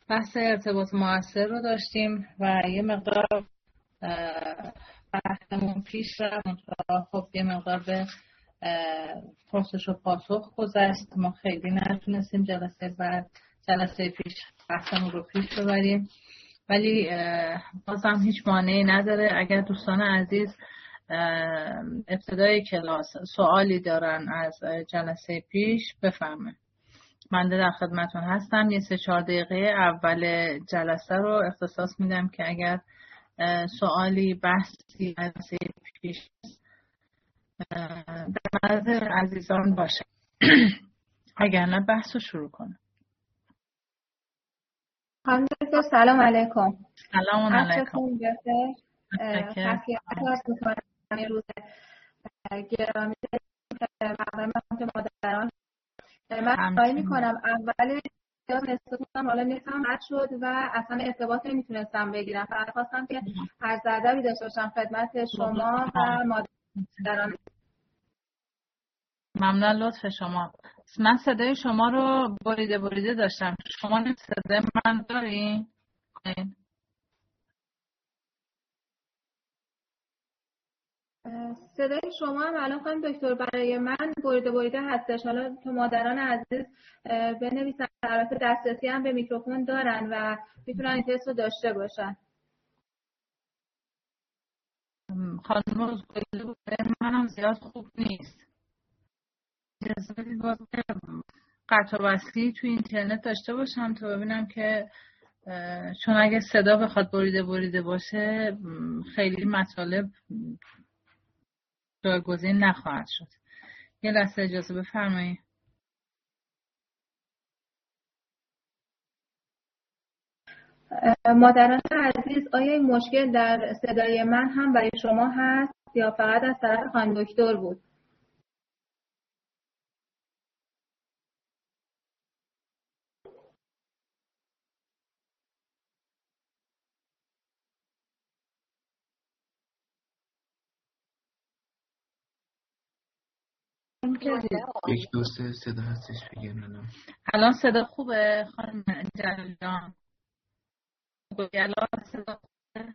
بحث ارتباط مؤثر رو داشتیم و یه مقدار بحثمون پیش رفت. خب یه مقدار به پرسش و پاسخ گذشت. ما خیلی نتونستیم جلسه پیش بحثمون رو پیش ببریم، ولی بازم هیچ مانعی نداره اگر دوستان عزیز ابتدای کلاس سوالی دارن از جلسه پیش بفرمایید. من در خدمتون هستم. یه 3-4 دقیقه اول جلسه رو اختصاص میدم که اگر سوالی بحثی جلسه پیش در نظر عزیزان باشه اگر نه بحث رو شروع کنم. سلام علیکم. سلام علیکم. خیلی روز گرامی مادران من خواهی میکنم اولی نستم حالا نتم رد شد و اصلا ارتباط نمیتونستم بگیرم. فقط خواستم که عرض ادبی داشته باشم خدمت شما و مادران. ممنون لطف شما. من صدای شما رو بریده داشتم. شما صدای من دارین؟ صدای شما هم الان خانم دکتر برای من بریده هستش. حالا تو مادران عزیز بنویسن، البته دسترسی هم به میکروفون دارن و میتونن این تست رو داشته باشن. خانم روزگلی منم زیاد خوب نیست. قطع و وصلی تو اینترنت داشته باشم تا ببینم که چون اگه صدا بخواد بریده باشه خیلی مطالب جایگزین نخواهد شد. یه لحظه اجازه بفرمایید. مادران عزیز آیا این مشکل در صدای من هم برای شما هست یا فقط از طرف خانم دکتر بود؟ یک دوست صدا هستش بگم الان صدا خوبه خانم جلال جان؟ الان صدا خوبه؟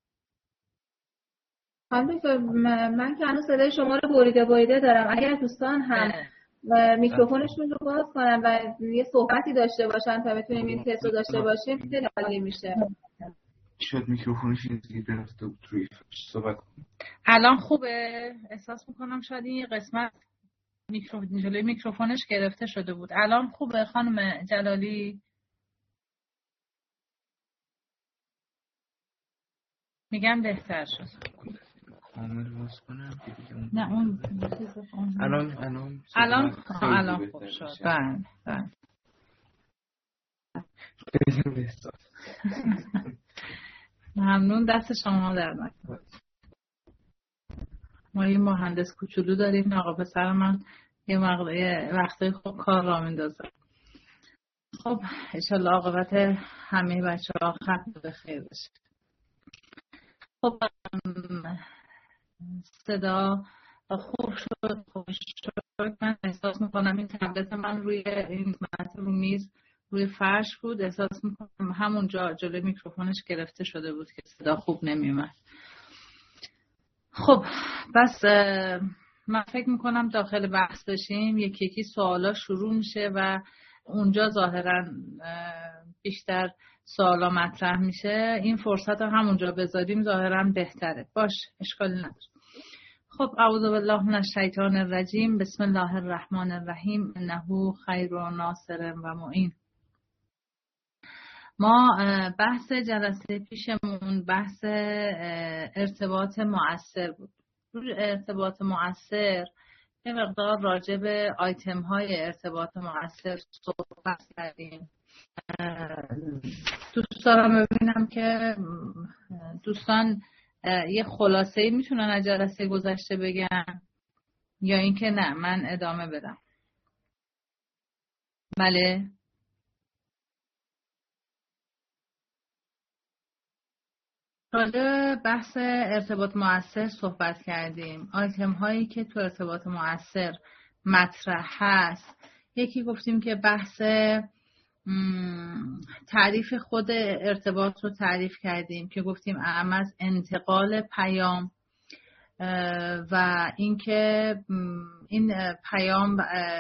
خانم دکتر من که هنوز صدای شما رو بریده دارم. اگر دوستان هم میکروفونشون رو باز کنن و یه صحبتی داشته باشن تا بتونیم این تست رو داشته باشیم خیلی عالی میشه. شاید میکروفونش اینجوری برفته بود روی صحبت کنم. الان خوبه؟ احساس میکنم شاید این قسمت جلوی میکروفونش گرفته شده بود. الان خوبه خانم جلالی؟ میگم بهتر شد. کامل باز کنم نه اون الان خوب شد. بله ممنون، دست شما در نکنه. ما یه مهندس کوچولو داریم، آقا پسر من یه وقتای خوب کار را میندازه. خب انشالله عاقبت همه بچه ها ختم به خیر بشه. خب صدا خوب شد. من احساس میکنم این تبلت من روی این رو میز روی فرش بود. احساس میکنم همونجا جلوی میکروفونش گرفته شده بود که صدا خوب نمیومد. خب بس من فکر میکنم داخل بحث بشیم. یکی سوالا شروع میشه و اونجا ظاهرا بیشتر سوالا مطرح میشه. این فرصت رو همونجا بذاریم ظاهرا بهتره. باش اشکالی نداره. خب اعوذ بالله من الشیطان الرجیم. بسم الله الرحمن الرحیم. انه خیر و ناصر و معین. ما بحث جلسه پیشمون بحث ارتباط مؤثر بود. ارتباط مؤثر یه مقدار راجع به آیتم های ارتباط مؤثر صحبت کردیم. دوست دارم ببینم که دوستان یه خلاصه‌ای میتونن از جلسه گذشته بگن یا اینکه نه من ادامه بدم. بله راجع بحث ارتباط مؤثر صحبت کردیم. آیتم هایی که تو ارتباط مؤثر مطرح هست، یکی گفتیم که بحث تعریف خود ارتباط رو تعریف کردیم که گفتیم اهم از انتقال پیام و اینکه این پیام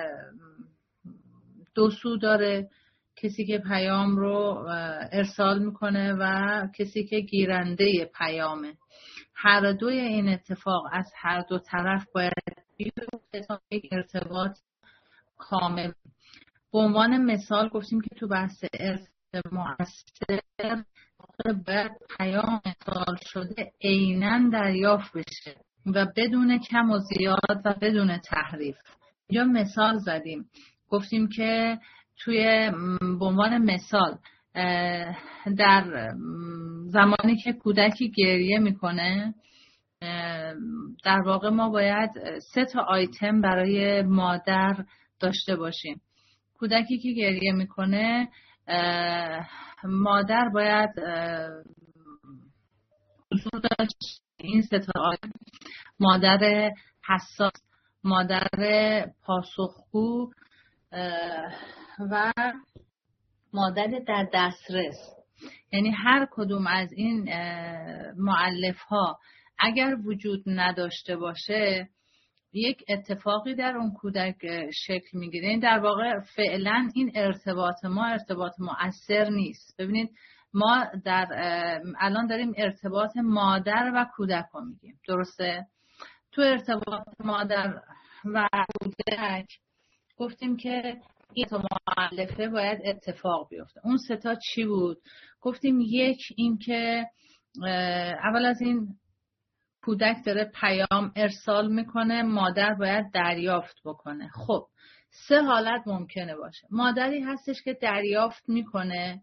دو سو داره، کسی که پیام رو ارسال میکنه و کسی که گیرنده پیامه. هر دوی این اتفاق از هر دو طرف باید بیفته تا یک ارتباط کامل. به عنوان مثال گفتیم که تو بحث ارتباط مؤثر باید پیام ارسال شده عیناً دریافت بشه و بدون کم و زیاد و بدون تحریف. اینجا مثال زدیم، گفتیم که توی به عنوان مثال در زمانی که کودکی گریه میکنه در واقع ما باید 3 آیتم برای مادر داشته باشیم. کودکی که گریه میکنه مادر باید حضور داشت این 3 آیتم: مادر حساس، مادر پاسخگو و مادر در دسترس. یعنی هر کدوم از این مؤلف ها اگر وجود نداشته باشه یک اتفاقی در اون کودک شکل میگیره. این در واقع فعلا این ارتباط ما ارتباط مؤثر نیست. ببینید ما در الان داریم ارتباط مادر و کودک رو میگیم، درسته؟ تو ارتباط مادر و کودک گفتیم که این مؤلفه باید اتفاق بیفته. اون 3 چی بود؟ گفتیم یک، این که اول از این کودک داره پیام ارسال میکنه، مادر باید دریافت بکنه. خب 3 حالت ممکنه باشه. مادری هستش که دریافت میکنه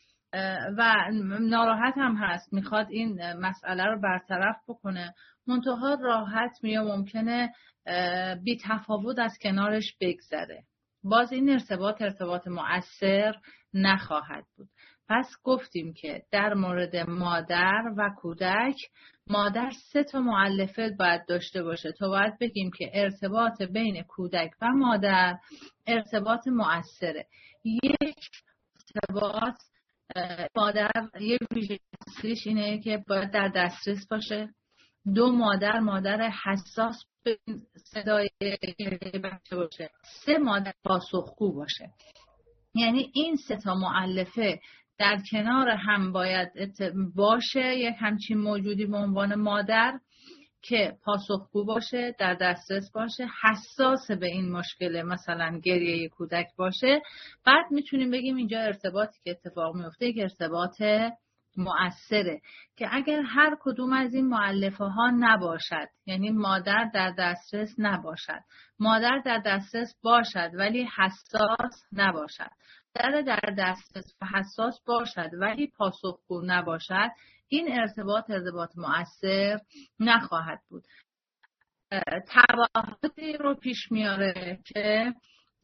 و ناراحت هم هست، میخواد این مسئله رو برطرف بکنه، منتها راحت میاد ممکنه بی تفاوت از کنارش بگذره. باز این ارتباط مؤثر نخواهد بود. پس گفتیم که در مورد مادر و کودک مادر 3 مؤلفه باید داشته باشه تا باید بگیم که ارتباط بین کودک و مادر ارتباط مؤثره. یک ارتباط مادر یک ویژگیش اینه که باید در دسترس باشه. 2 مادر حساس به صدای بچه باشه. 3 مادر پاسخگو باشه. یعنی این 3 مؤلفه در کنار هم باید باشه یک همچین موجودی به عنوان مادر که پاسخگو باشه، در دسترس باشه، حساس به این مشکل مثلا گریه کودک باشه. بعد میتونیم بگیم اینجا ارتباطی که اتفاق میفته یک ارتباط مؤثره که اگر هر کدوم از این مؤلفه ها نباشد، یعنی مادر در دسترس نباشد، مادر در دسترس باشد ولی حساس نباشد، در دسترس و حساس باشد ولی پاسخگو نباشد، این ارتباط مؤثر نخواهد بود. تبعاتی رو پیش میاره که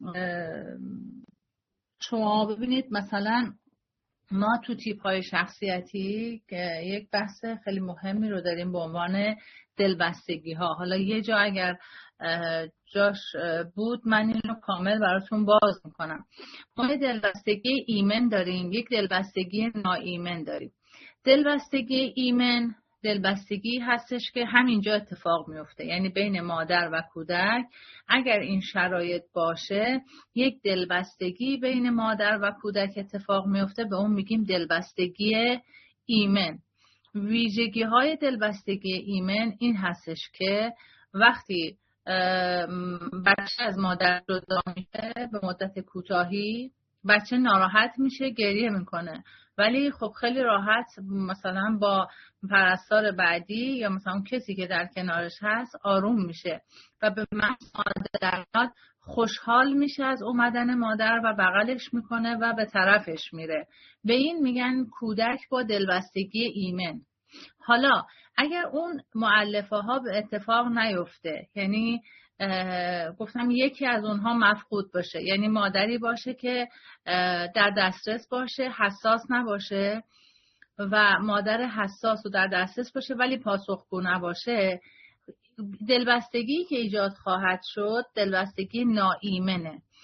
شما ببینید مثلا ما تو تیپ های شخصیتی که یک بحث خیلی مهمی رو داریم به عنوان دلبستگی ها. حالا یه جا اگر جاش بود من این رو کامل براتون باز میکنم. ما یک دلبستگی ایمن داریم، یک دلبستگی ناایمن داریم. دلبستگی ایمن دلبستگی هستش که همینجا اتفاق میفته، یعنی بین مادر و کودک اگر این شرایط باشه یک دلبستگی بین مادر و کودک اتفاق میفته، به اون میگیم دلبستگی ایمن. ویژگی های دلبستگی ایمن این هستش که وقتی بچه از مادر جدا میشه به مدت کوتاهی بچه ناراحت میشه، گریه میکنه، ولی خب خیلی راحت مثلا با پرستار بعدی یا مثلا اون کسی که در کنارش هست آروم میشه و به محض مادر خوشحال میشه از اومدن مادر و بغلش میکنه و به طرفش میره. به این میگن کودک با دلبستگی ایمن. حالا اگر اون مؤلفه ها به اتفاق نیفته، یعنی گفتم یکی از اونها مفقود باشه، یعنی مادری باشه که در دسترس باشه حساس نباشه و مادر حساس و در دسترس باشه ولی پاسخگو نباشه، دلبستگی که ایجاد خواهد شد دلبستگی ناایمنه.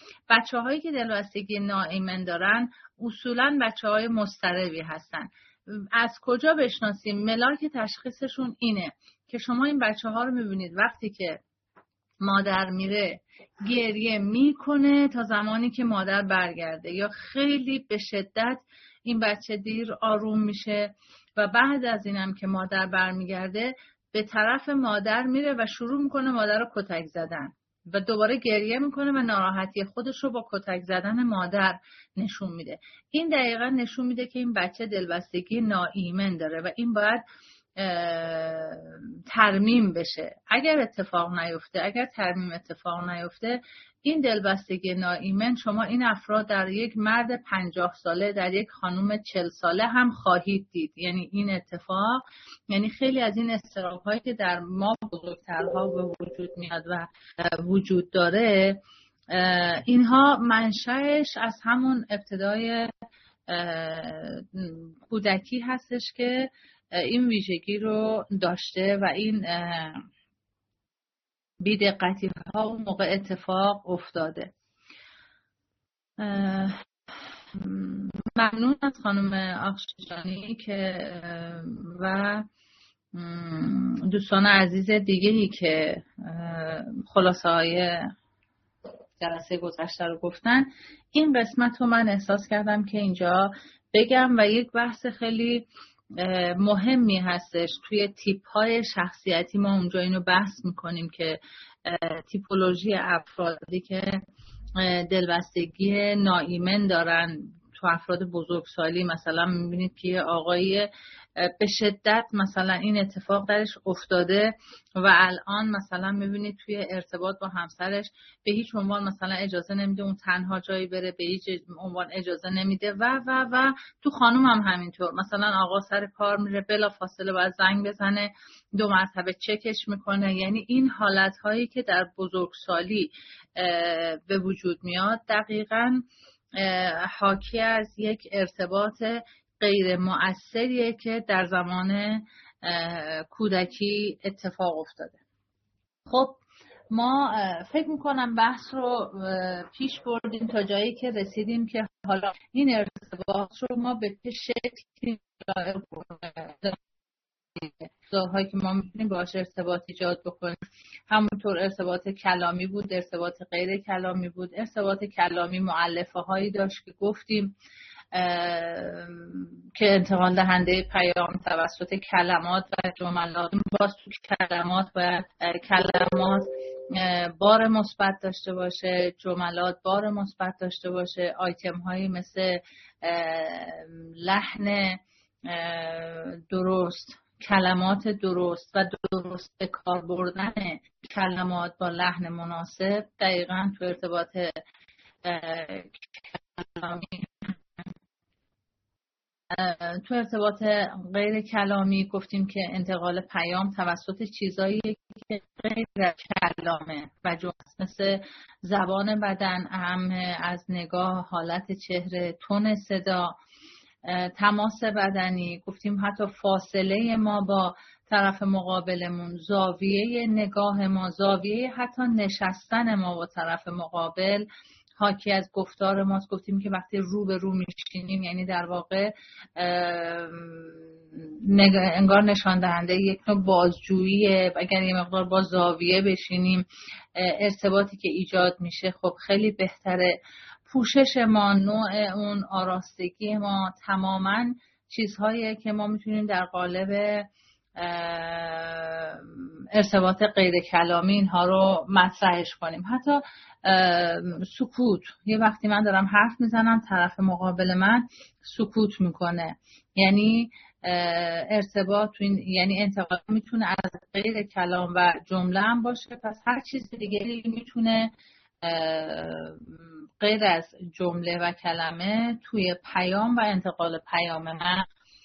بچه‌هایی که دلبستگی ناایمن دارن اصولاً بچه‌های مضطربی هستن. از کجا بشناسیم؟ ملاک تشخیصشون اینه که شما این بچه‌ها رو می‌بینید وقتی که مادر میره گریه میکنه تا زمانی که مادر برگرده، یا خیلی به شدت این بچه دیر آروم میشه و بعد از اینم که مادر برمیگرده به طرف مادر میره و شروع میکنه مادر رو کتک زدن و دوباره گریه میکنه و ناراحتی خودش رو با کتک زدن مادر نشون میده. این دقیقا نشون میده که این بچه دلبستگی ناایمن داره و این باید ترمیم بشه. اگر ترمیم اتفاق نیفته این دلبستگی ناایمن شما این افراد در یک مرد 50 ساله، در یک خانم 40 ساله هم خواهید دید. یعنی این اتفاق، یعنی خیلی از این اضطراب‌هایی که در ما بزرگترها به وجود میاد و وجود داره، اینها منشأش از همون ابتدای کودکی هستش که این ویژگی رو داشته و این بی‌دقتی ها اون موقع اتفاق افتاده. ممنون از خانم آخشیجانی که و دوستان عزیز دیگه‌ای که خلاصه های جلسه گذشته رو گفتن. این قسمت رو من احساس کردم که اینجا بگم و یک بحث خیلی مهمی هستش. توی تیپ های شخصیتی ما اونجا اینو بحث میکنیم که تیپولوژی افرادی که دلبستگی ناایمن دارن تو افراد بزرگسالی، مثلا میبینید که آقایی به شدت مثلا این اتفاق درش افتاده و الان مثلا میبینید توی ارتباط با همسرش به هیچ عنوان مثلا اجازه نمیده اون تنها جایی بره، به هیچ عنوان اجازه نمیده و تو خانوم هم همینطور. مثلا آقا سر کار میره بلا فاصله باید زنگ بزنه، 2 مرتبه چکش میکنه. یعنی این حالت هایی که در بزرگسالی به وجود میاد دقیقاً حاکی از یک ارتباط غیر مؤثریه که در زمان کودکی اتفاق افتاده. خب ما فکر میکنم بحث رو پیش بردیم تا جایی که رسیدیم که حالا این ارتباط رو ما به چه شکلی هایی که ما میتونیم باهاش ارتباط ایجاد بکنیم. همونطور ارتباط کلامی بود، ارتباط غیر کلامی بود. ارتباط کلامی مؤلفه هایی داشت که گفتیم که انتقال دهنده پیام توسط کلمات و جملات. باز تو کلمات باید کلمات بار مثبت داشته باشه، جملات بار مثبت داشته باشه. آیتم هایی مثل لحن درست، کلمات درست و درست به کار بردن کلمات با لحن مناسب دقیقاً تو ارتباط کلامی. تو ارتباط غیر کلامی گفتیم که انتقال پیام توسط چیزایی که غیر کلامه و مثل زبان بدن، اهم از نگاه، حالت چهره، تون صدا، تماس بدنی. گفتیم حتی فاصله ما با طرف مقابلمون، زاویه نگاه ما، زاویه حتی نشستن ما با طرف مقابل حاکی از گفتار ماست. گفتیم که وقتی رو به رو میشینیم یعنی در واقع انگار نشان دهنده یک نوع بازجوییه. اگر یه مقدار با زاویه بشینیم ارتباطی که ایجاد میشه خب خیلی بهتره. پوشش ما، نوع اون، آراستگی ما، تماما چیزهایی که ما میتونیم در قالب ارتباط غیر کلامی اینها رو مطرحش کنیم. حتی سکوت، یه وقتی من دارم حرف میزنم طرف مقابل من سکوت میکنه، یعنی ارتباط یعنی انتقال میتونه از غیر کلام و جمله هم باشه. پس هر چیز دیگه میتونه غیر از جمله و کلمه توی پیام و انتقال پیام من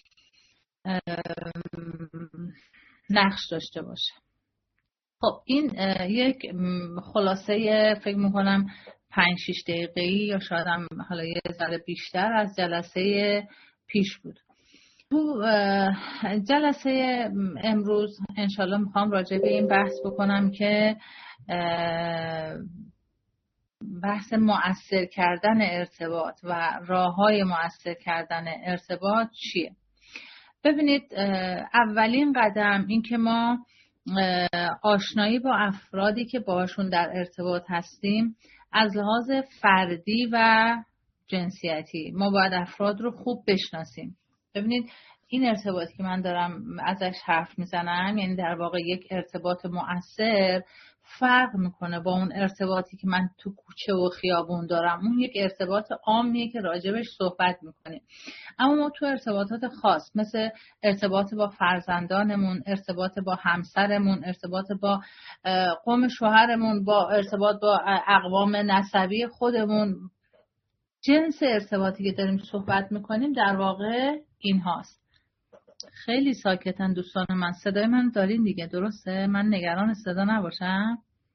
نقش داشته باشه. خب این یک خلاصه فکر میکنم 5-6 دقیقه‌ای یا شاید هم حالا یه ذره بیشتر از جلسه پیش بود. تو جلسه امروز انشالله میخوام راجع به این بحث بکنم که بحث مؤثر کردن ارتباط و راه‌های مؤثر کردن ارتباط چیه؟ ببینید، اولین قدم این که ما آشنایی با افرادی که باشون در ارتباط هستیم از لحاظ فردی و جنسیتی ما باید افراد رو خوب بشناسیم. ببینید این ارتباطی که من دارم ازش حرف میزنم، یعنی در واقع یک ارتباط مؤثر، فرق میکنه با اون ارتباطی که من تو کوچه و خیابون دارم. اون یک ارتباط عامیه که راجبش صحبت میکنیم، اما ما تو ارتباطات خاص مثل ارتباط با فرزندانمون، ارتباط با همسرمون، ارتباط با قوم شوهرمون، با ارتباط با اقوام نسبی خودمون، جنس ارتباطی که داریم صحبت میکنیم در واقع این هاست. خیلی ساکتن دوستان من، صدای من دارین دیگه، درسته؟ من نگران صدا نباشم؟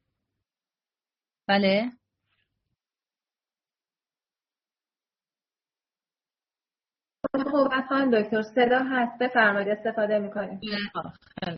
بله؟ خب خانم دکتر صدا هست، بفرمایید، استفاده میکنیم. خیلی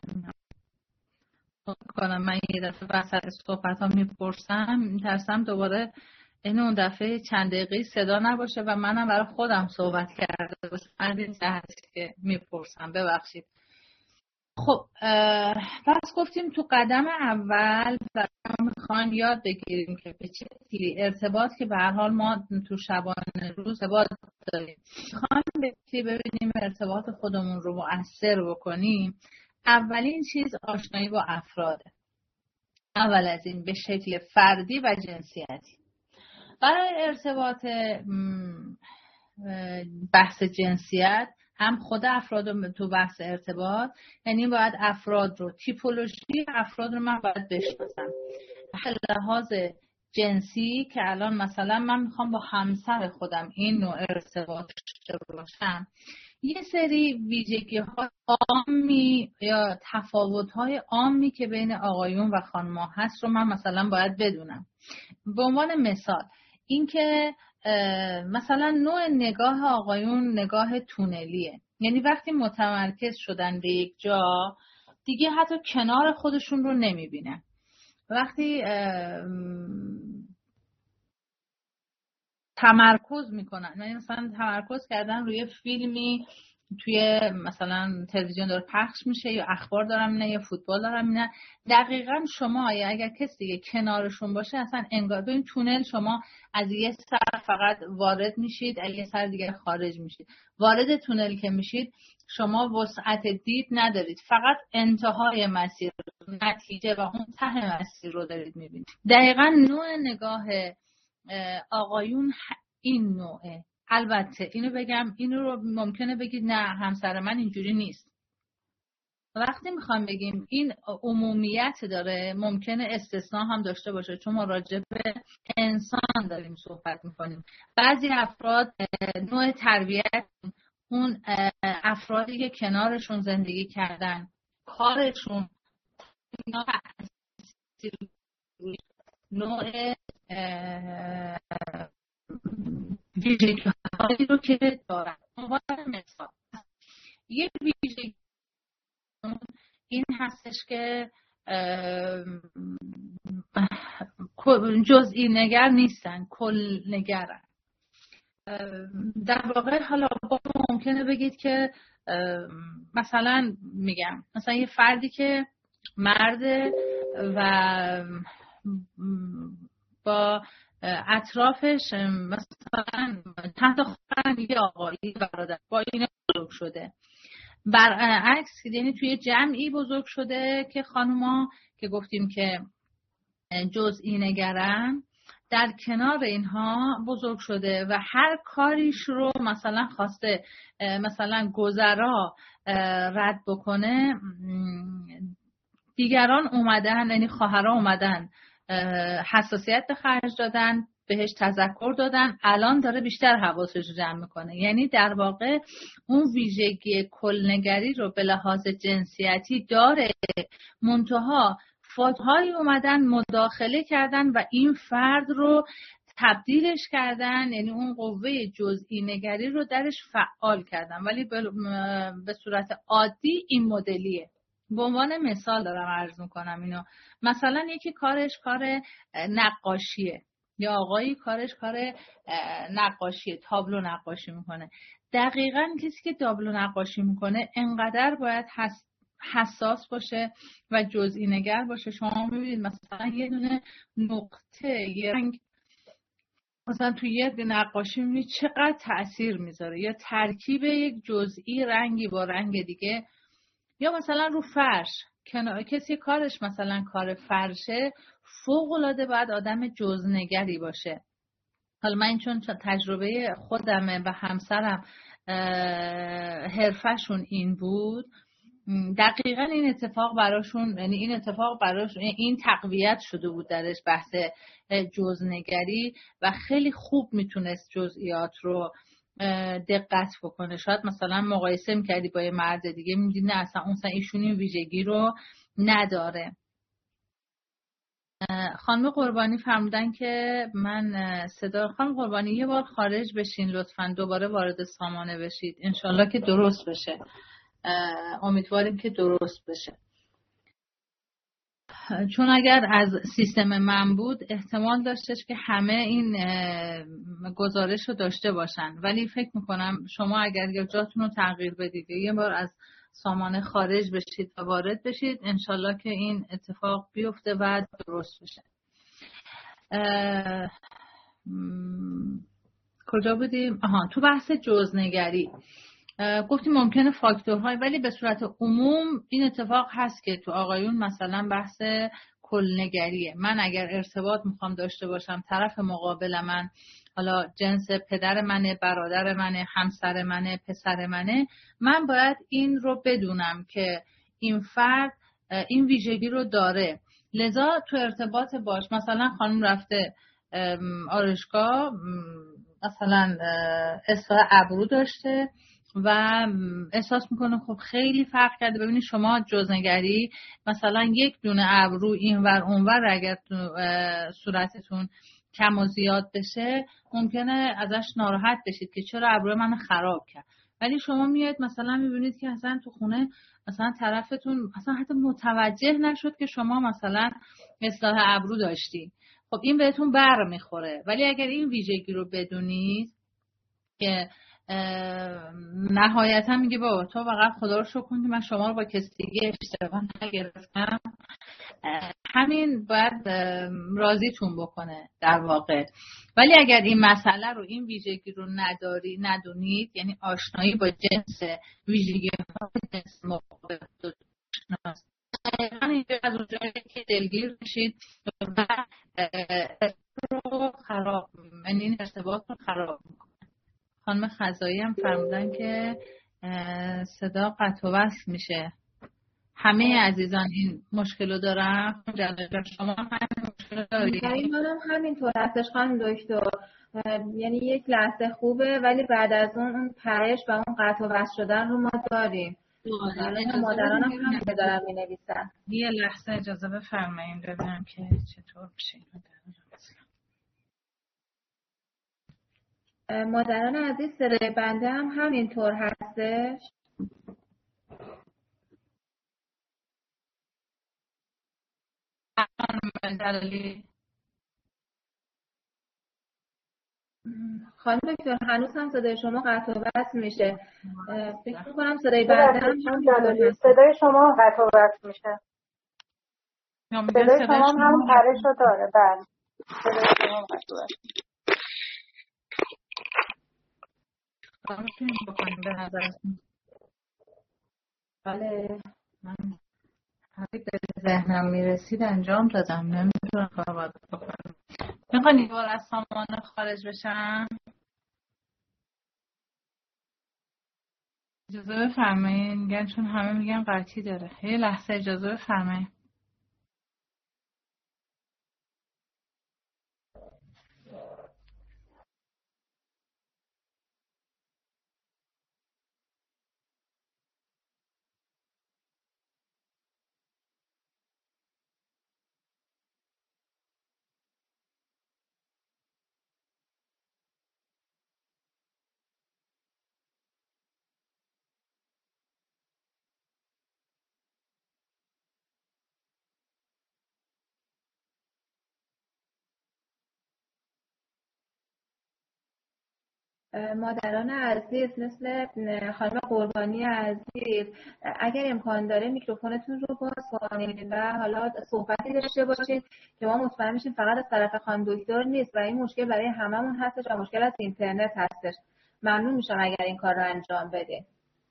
کنم من یه دفعه وسط صحبت ها میپرسم، میترسم دوباره این اون دفعه چند دقیقه صدا نباشه و منم برای خودم صحبت کرده باشم. این هست که میپرسم، ببخشید. خب پس گفتیم تو قدم اول میخوایم یاد بگیریم که به چه شکلی ارتباط که به هر حال ما تو شبانه روز ارتباط داریم، میخوایم ببینیم ارتباط خودمون رو مؤثر بکنیم. اولین چیز آشنایی با افراده، اول از این به شکل فردی و جنسیتی. برای ارتباط بحث جنسیت هم خود افراد تو بحث ارتباط، یعنی باید افراد رو، تیپولوژی افراد رو من باید بشناسم. لحاظ جنسی که الان مثلا من میخوام با همسر خودم این نوع ارتباط داشته باشم، یه سری ویژگی‌های عامی یا تفاوت‌های عامی که بین آقایون و خانم‌ها هست رو من مثلا باید بدونم. به عنوان مثال اینکه مثلا نوع نگاه آقایون نگاه تونلیه، یعنی وقتی متمرکز شدن به یک جا دیگه حتی کنار خودشون رو نمیبینن. وقتی تمرکز میکنن، یعنی مثلا تمرکز کردن روی فیلمی توی مثلا تلویزیون داره پخش میشه یا اخبار دارم میبینن یا فوتبال دارم میبینن، دقیقاً شما اگر کسی دیگه کنارشون باشه اصلا انگار به این تونل شما از یه سر فقط وارد میشید، از یه سر دیگه خارج میشید. وارد تونل که میشید شما وسعت دید ندارید، فقط انتهای مسیر، نتیجه و اون ته مسیر رو دارید میبینید. دقیقاً نوع نگاه آقایون این نوعه. البته اینو بگم، اینو رو ممکنه بگید نه همسر من اینجوری نیست. وقتی میخوام بگیم این عمومیت داره، ممکنه استثناء هم داشته باشه، چون ما راجع به انسان داریم صحبت میکنیم. بعضی افراد نوع تربیت، اون افرادی که کنارشون زندگی کردن، کارشون، نوع ویژگی‌هایی رو که دارن. مثلا یه ویژگی این هستش که جزئی نگر نیستن، کل نگرن. در واقع حالا ممکنه بگید که مثلا میگم مثلا یه فردی که مرد و با اطرافش مثلا تحت خانه یه آقایی برادر با این بزرگ شده، برعکس یعنی توی جمعی بزرگ شده که خانوما که گفتیم که جزئی نگرن، در کنار اینها بزرگ شده و هر کاریش رو مثلا خواسته مثلا گذرا رد بکنه، دیگران اومدن، یعنی خواهرها اومدن حساسیت به خرج دادن، بهش تذکر دادن، الان داره بیشتر حواسش رو جمع میکنه. یعنی در واقع اون ویژگی کلنگری رو به لحاظ جنسیتی داره، منتها فاکتورهایی اومدن مداخله کردن و این فرد رو تبدیلش کردن، یعنی اون قوه جزئی نگری رو درش فعال کردن، ولی به صورت عادی این مدلیه. به عنوان مثال دارم عرض میکنم اینو. مثلا یکی کارش کار نقاشیه، یا آقایی کارش کار نقاشی، تابلو نقاشی میکنه. دقیقاً کسی که تابلو نقاشی میکنه انقدر باید حساس باشه و جزئی نگر باشه. شما میبینید مثلا یه دونه نقطه، یه رنگ مثلا توی یه نقاشی میبینید چقدر تأثیر میذاره، یا ترکیب یک جزئی رنگی با رنگ دیگه. یا مثلا رو فرش، کسی کارش مثلا کار فرشه، فوق‌العاده باید آدم جزئی‌نگری باشه. حالا من چون تجربه خودمه و همسرم حرفشون این بود، دقیقاً این اتفاق براشون، یعنی این تقویت شده بود درش، بحث جزئی‌نگری، و خیلی خوب میتونست جزئیات رو دقت بکنه. شاید مثلا مقایسه میکردی با یه مرد دیگه، میدید نه اصلا اون ایشون این ویژگی رو نداره. خانم قربانی فرمودن که من صدا خانم قربانی یه بار خارج بشین لطفاً، دوباره وارد سامانه بشید، انشالله که درست بشه. امیدواریم که درست بشه، چون اگر از سیستم من بود احتمال داشتش که همه این گزارش رو داشته باشن، ولی فکر میکنم شما اگر یا جاتون رو تغییر بدید یه بار از سامانه خارج بشید و وارد بشید، انشالله که این اتفاق بیفته و درست بشه. کجا بودیم؟ تو بحث جزئی‌نگری گفتیم ممکنه فاکتورهای، ولی به صورت عموم این اتفاق هست که تو آقایون مثلا بحث کلنگریه. من اگر ارتباط میخوام داشته باشم، طرف مقابل من حالا جنس پدر منه، برادر منه، همسر منه، پسر منه، من باید این رو بدونم که این فرد این ویژگی رو داره، لذا تو ارتباط باش. مثلا خانم رفته آرایشگاه، مثلا اصلاح ابرو داشته و احساس میکنه خب خیلی فرق کرده. ببینید شما جزئی‌نگری مثلا یک دونه ابرو اینور اونور اگر تو صورتتون کم و زیاد بشه، ممکنه ازش ناراحت بشید که چرا ابرو من خراب کرد، ولی شما میاد مثلا میبینید که اصلا تو خونه مثلا طرفتون اصلا حتی متوجه نشد که شما مثلا اصلاح ابرو داشتی. خب این بهتون بر میخوره. ولی اگر این ویژگی رو بدونید که نهایتا میگه بابا تو فقط خدا رو شکر کن که من شما رو با کسی دیگه اشتباه نگرفتم، همین باید راضیتون بکنه در واقع. ولی اگر این مسئله رو، این ویژگی رو ندونید، یعنی آشنایی با جنس ویژگی ها جنس مقابل از اونجایی که دلگیر میشید و رو خراب، یعنی این ارتباط رو خراب میکنه. خانم خزایی هم فرمودن که صدا قطع و وصل میشه. همه عزیزان این مشکل رو دارن. شما هم همین مشکل دارید؟ منم همینطور هستش خانم دکتر. یعنی یک لحظه خوبه ولی بعد از اون پرش و اون قطع و وصل شدن رو ما داریم. مادران هم همین دارن می نویسن. یه لحظه اجازه بفرمایید ببینم که چطور میشه. مادران عزیز صدای بنده هم همینطور هستش. خانم دکتر هنوز هم صدای شما قطع و وصل میشه. فکر می‌کنم صدای بنده هم همینطور هست. صدای شما قطع و وصل میشه. صدای شما هم پرش رو داره. بله. صدای شما قطع و وصل میشه. بله. من هرچی به ذهنم میرسید انجام دادم، نمیتونم کار باید بکنم. میخوانی بار از سامانه خارج بشم؟ اجازه بفرمایید. میگن چون همه میگن قطعی داره. یه لحظه اجازه بفرمایید. مادران عزیز مثل خانم قربانی عزیز، اگر امکان داره میکروفونتون رو باز کنید و حالا صحبتی داشته باشید که ما مطمئن میشیم فقط از طرف خانم دکتر نیست و این مشکل برای هممون هستش و مشکل از اینترنت هستش. ممنون میشم اگر این کار رو انجام بدید.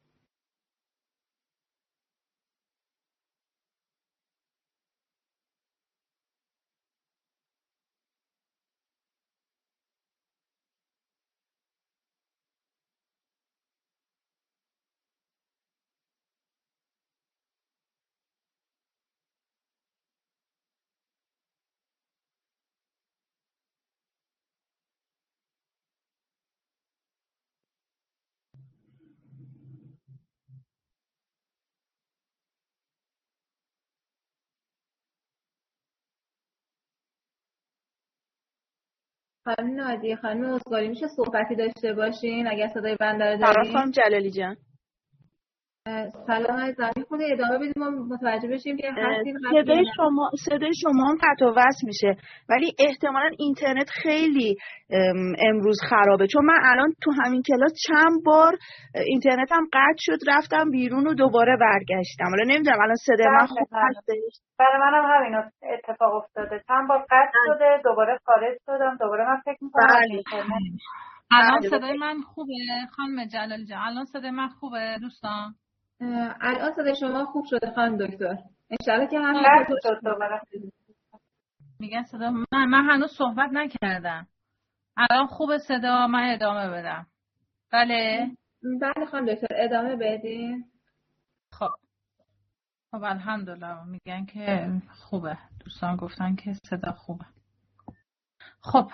خانم نادی، خانم اسقاری، میشه صحبتی داشته باشین اگر صدای بنده رو دارین؟ خانم جلالی جان. سلام عزیزم، خود ادامه بدیم ما متوجه بشیم که هستین. صدای شما هم قطع و وصل میشه ولی احتمالاً اینترنت خیلی امروز خرابه، چون من الان تو همین کلاس چند بار اینترنتم قطع شد، رفتم بیرون و دوباره برگشتم. حالا نمیدونم الان صدای من خوب هستش؟ برای منم همین اتفاق افتاده، چند بار قطع شده دوباره خارج شدم، دوباره من فکر می‌کنم اینترنت. الان صدای من خوبه خانم جلالی جان؟ الان صدای من خوبه دوستان؟ الان صدای شما خوب شده خانم دکتر. انشالله که همین شد دوباره. میگن صدا من هنوز صحبت نکردم. الان خوبه صدا؟ من ادامه بدم؟ بله خانم دکتر ادامه بدین. خب الحمدلله میگن که خوبه، دوستان گفتن که صدا خوبه. خب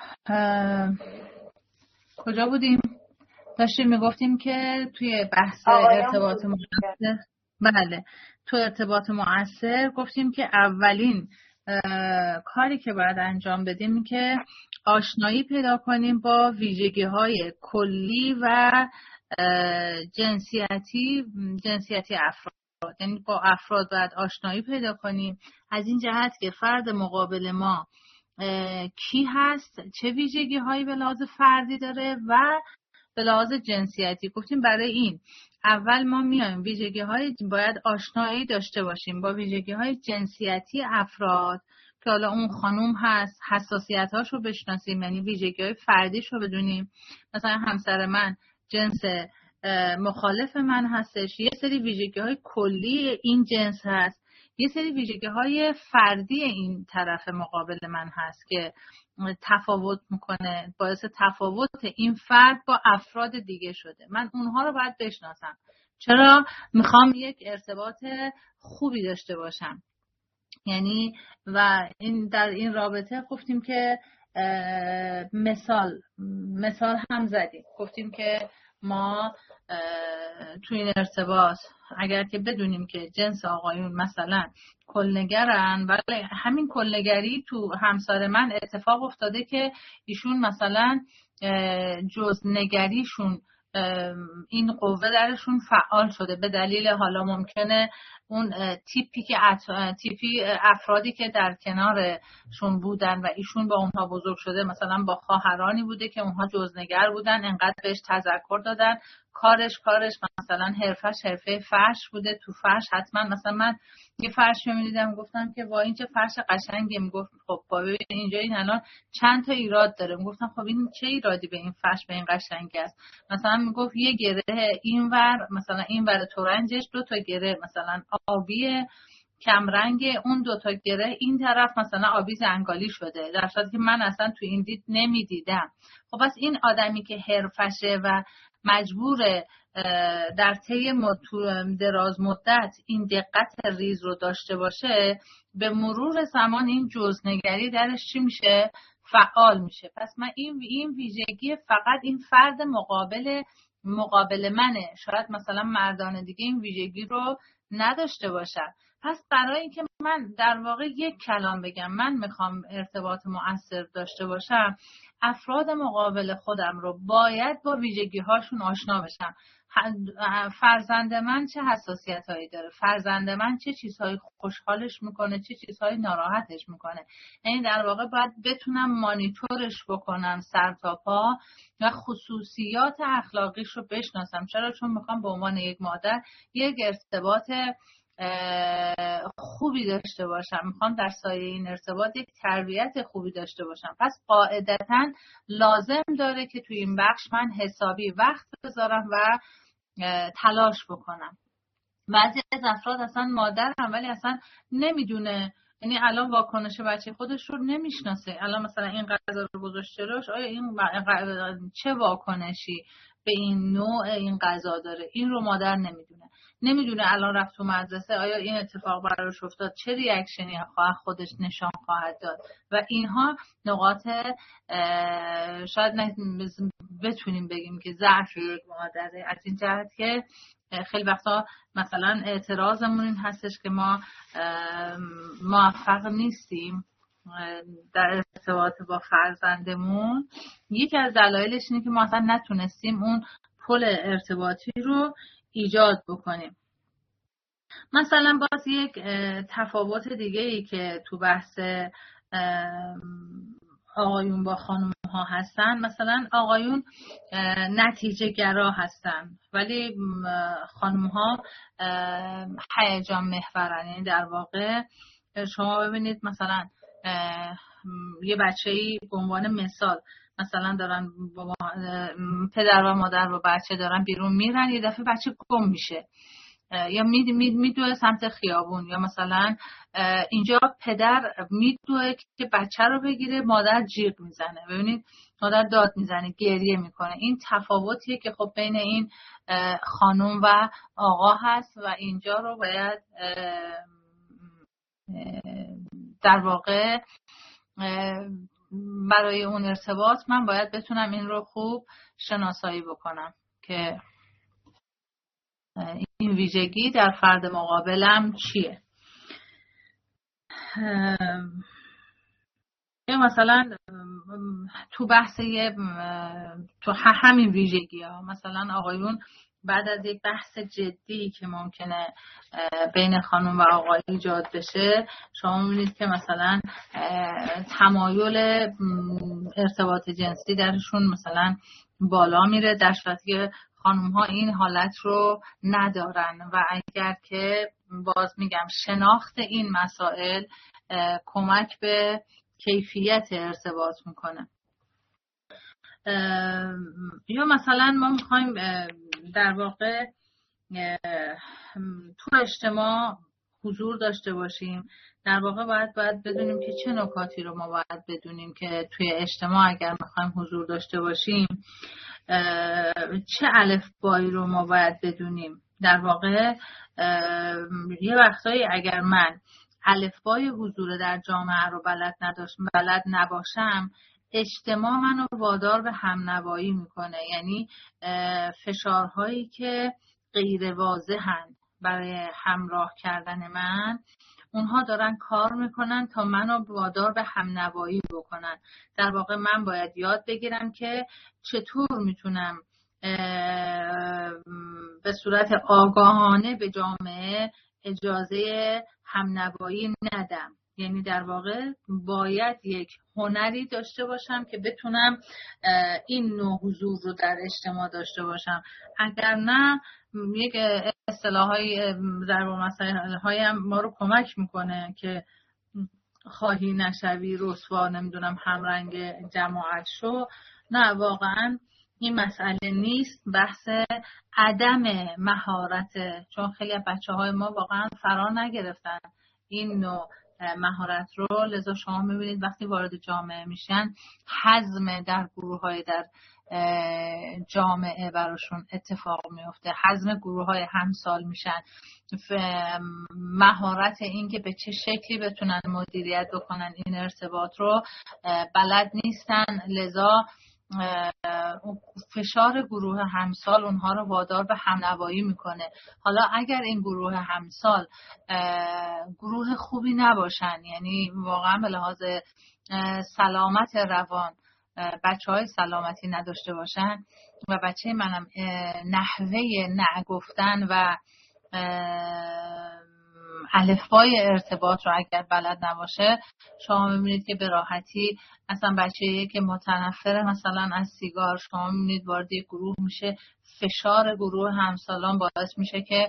کجا بودیم؟ داشتیم میگفتیم که توی بحث ارتباط مؤثر، بله تو ارتباط مؤثر گفتیم که اولین کاری که باید انجام بدیم که آشنایی پیدا کنیم با ویژگی‌های کلی و جنسیتی افراد. یعنی با افراد باید آشنایی پیدا کنیم از این جهت که فرد مقابل ما کی هست، چه ویژگی‌هایی به لحاظ فردی داره و به لحاظ جنسیتی. گفتیم برای این اول ما میایم باید آشنایی داشته باشیم با ویژگی‌های جنسیتی افراد که حالا اون خانوم هست، حساسیت‌هاش رو بشناسیم، یعنی ویژگی‌های فردیش رو بدونیم. مثلا همسر من جنس مخالف من هستش، یه سری ویژگی‌های کلی این جنس هست، یه سری ویژگی‌های فردی این طرف مقابل من هست که تفاوت میکنه، باعث تفاوت این فرد با افراد دیگه شده. من اونها رو باید بشناسم. چرا؟ میخوام یک ارتباط خوبی داشته باشم. یعنی و این در این رابطه گفتیم که مثال هم زدیم، گفتیم که ما تو این ارتباط اگر که بدونیم که جنس آقایون مثلا کلنگرن، ولی همین کلنگری تو همسر من اتفاق افتاده که ایشون مثلا جزنگریشون این قوه درشون فعال شده به دلیل حالا ممکنه اون تیپی افرادی که در کنارشون بودن و ایشون با اونها بزرگ شده، مثلا با خواهرانی بوده که اونها جزنگر بودن، انقدر بهش تذکر دادن، کارش مثلا حرفه فرش بوده، تو فرش حتما مثلا من یه فرش می‌دیدم گفتم که وا این چه فرش قشنگه، میگفت خب ببین اینجا این الان چند تا ایراد داره، میگفتم خب این چه ایرادی به این فرش به این قشنگی است، مثلا میگفت یه گره اینور مثلا اینور تورنجش 2 تا گره مثلا آبی کمرنگ، اون 2 تا گره این طرف مثلا آبی زنگالی شده، در صورتی که من اصلا تو این دید نمیدیدم. خب پس این آدمی که حرفشه و مجبور در طی دراز مدت این دقت ریز رو داشته باشه، به مرور زمان این جزنگری درش چی میشه؟ فعال میشه. پس من این ویژگی فقط این فرد مقابل منه، شاید مثلا مردان دیگه این ویژگی رو نداشته باشن. پس برای اینکه من در واقع یک کلام بگم من میخوام ارتباط مؤثر داشته باشم، افراد مقابل خودم رو باید با ویژگی هاشون آشنا بشم. فرزند من چه حساسیت هایی داره، فرزند من چه چیزهایی خوشحالش میکنه، چه چیزهایی ناراحتش میکنه. یعنی در واقع باید بتونم مانیتورش بکنم سر تا پا و خصوصیات اخلاقیش رو بشناسم. چرا؟ چون میخوام به عنوان یک مادر یک ارتباط خوبی داشته باشم، میخوام در سایه این ارتباط یک تربیت خوبی داشته باشم. پس قاعدتاً لازم داره که توی این بخش من حسابی وقت بذارم و تلاش بکنم. بعضی از افراد اصلا مادر هم ولی اصلا نمیدونه، یعنی الان واکنش بچه خودش رو نمیشناسه. الان مثلا این غذا رو گذاشته روش، آیا این چه واکنشی به این نوع این غذا داره، این رو مادر نمیدونه الان رفت تو مدرسه آیا این اتفاق براش افتاد، چه ریاکشنی خودش نشان خواهد داد. و اینها نقاط شاید بتونیم بگیم که ضعف یک مادره، از این جهت که خیلی وقتا مثلا اعتراضمون این هستش که ما موفق نیستیم در ارتباط با فرزندمون. یکی از دلایلش اینه که ما اصلا نتونستیم اون پل ارتباطی رو ایجاد بکنیم. مثلا باز یک تفاوت دیگه ای که تو بحث آقایون با خانم ها هستن، مثلا آقایون نتیجه گرا هستن ولی خانم ها هیجان محورن. یعنی در واقع شما ببینید مثلا یه بچه‌ای به عنوان مثال مثلا دارن پدر و مادر و بچه دارن بیرون میرن، یه دفعه بچه گم میشه یا میدوه سمت خیابون، یا مثلا اینجا پدر میدوه که بچه رو بگیره، مادر جیغ میزنه. ببینید مادر داد میزنه، گریه میکنه. این تفاوتیه که خب بین این خانم و آقا هست و اینجا رو باید در واقع برای اون ارتباط من باید بتونم این رو خوب شناسایی بکنم که این ویژگی در فرد مقابلم چیه. یا مثلا تو بحث تو همین ویژگی ها، مثلا آقایون بعد از یک بحث جدی که ممکنه بین خانم و آقای ایجاد بشه، شما می‌بینید که مثلا تمایل ارتباط جنسی درشون مثلا بالا میره، در صورتی که خانم ها این حالت رو ندارن. و اگر که باز میگم شناخت این مسائل کمک به کیفیت ارتباط میکنه. یا مثلا ما میخوایم در واقع تو اجتماع حضور داشته باشیم، در واقع باید بدونیم که چه نکاتی رو ما باید بدونیم که توی اجتماع اگر میخوایم حضور داشته باشیم چه الفبایی رو ما باید بدونیم. در واقع یه وقتایی اگر من الفبای حضور در جامعه رو بلد نباشم، اجتماع منو وادار به همنوایی میکنه. یعنی فشارهایی که غیر واضحن برای همراه کردن من، اونها دارن کار میکنن تا منو وادار به همنوایی بکنن. در واقع من باید یاد بگیرم که چطور میتونم به صورت آگاهانه به جامعه اجازه همنوایی ندم. یعنی در واقع باید یک هنری داشته باشم که بتونم این نوع حضور رو در اجتماع داشته باشم. اگر نه یک اصطلاحای ضرب المثل هم ما رو کمک میکنه که خواهی نشوی رسوا، نمیدونم همرنگ جماعت شو. نه، واقعا این مسئله نیست، بحث عدم مهارت، چون خیلی بچه‌های ما واقعا فرا نگرفتن این نوع مهارت رو. لذا شما میبینید وقتی وارد جامعه میشن هضم در گروه‌های در جامعه براشون اتفاق میفته، هضم گروه‌های همسال میشن، مهارت این که به چه شکلی بتونن مدیریت بکنن این ارتباط رو بلد نیستن. لذا فشار گروه همسال اونها رو وادار به همنوایی میکنه. حالا اگر این گروه همسال گروه خوبی نباشن، یعنی واقعا به لحاظ سلامت روان بچه‌های سلامتی نداشته باشن و بچه منم نحوه نه گفتن و الفبای ارتباط رو اگر بلد نباشه، شما میبینید که به راحتی اصلا بچه‌ای که متنفر مثلا از سیگار، شما میبینید وارد گروه میشه، فشار گروه همسالان باعث میشه که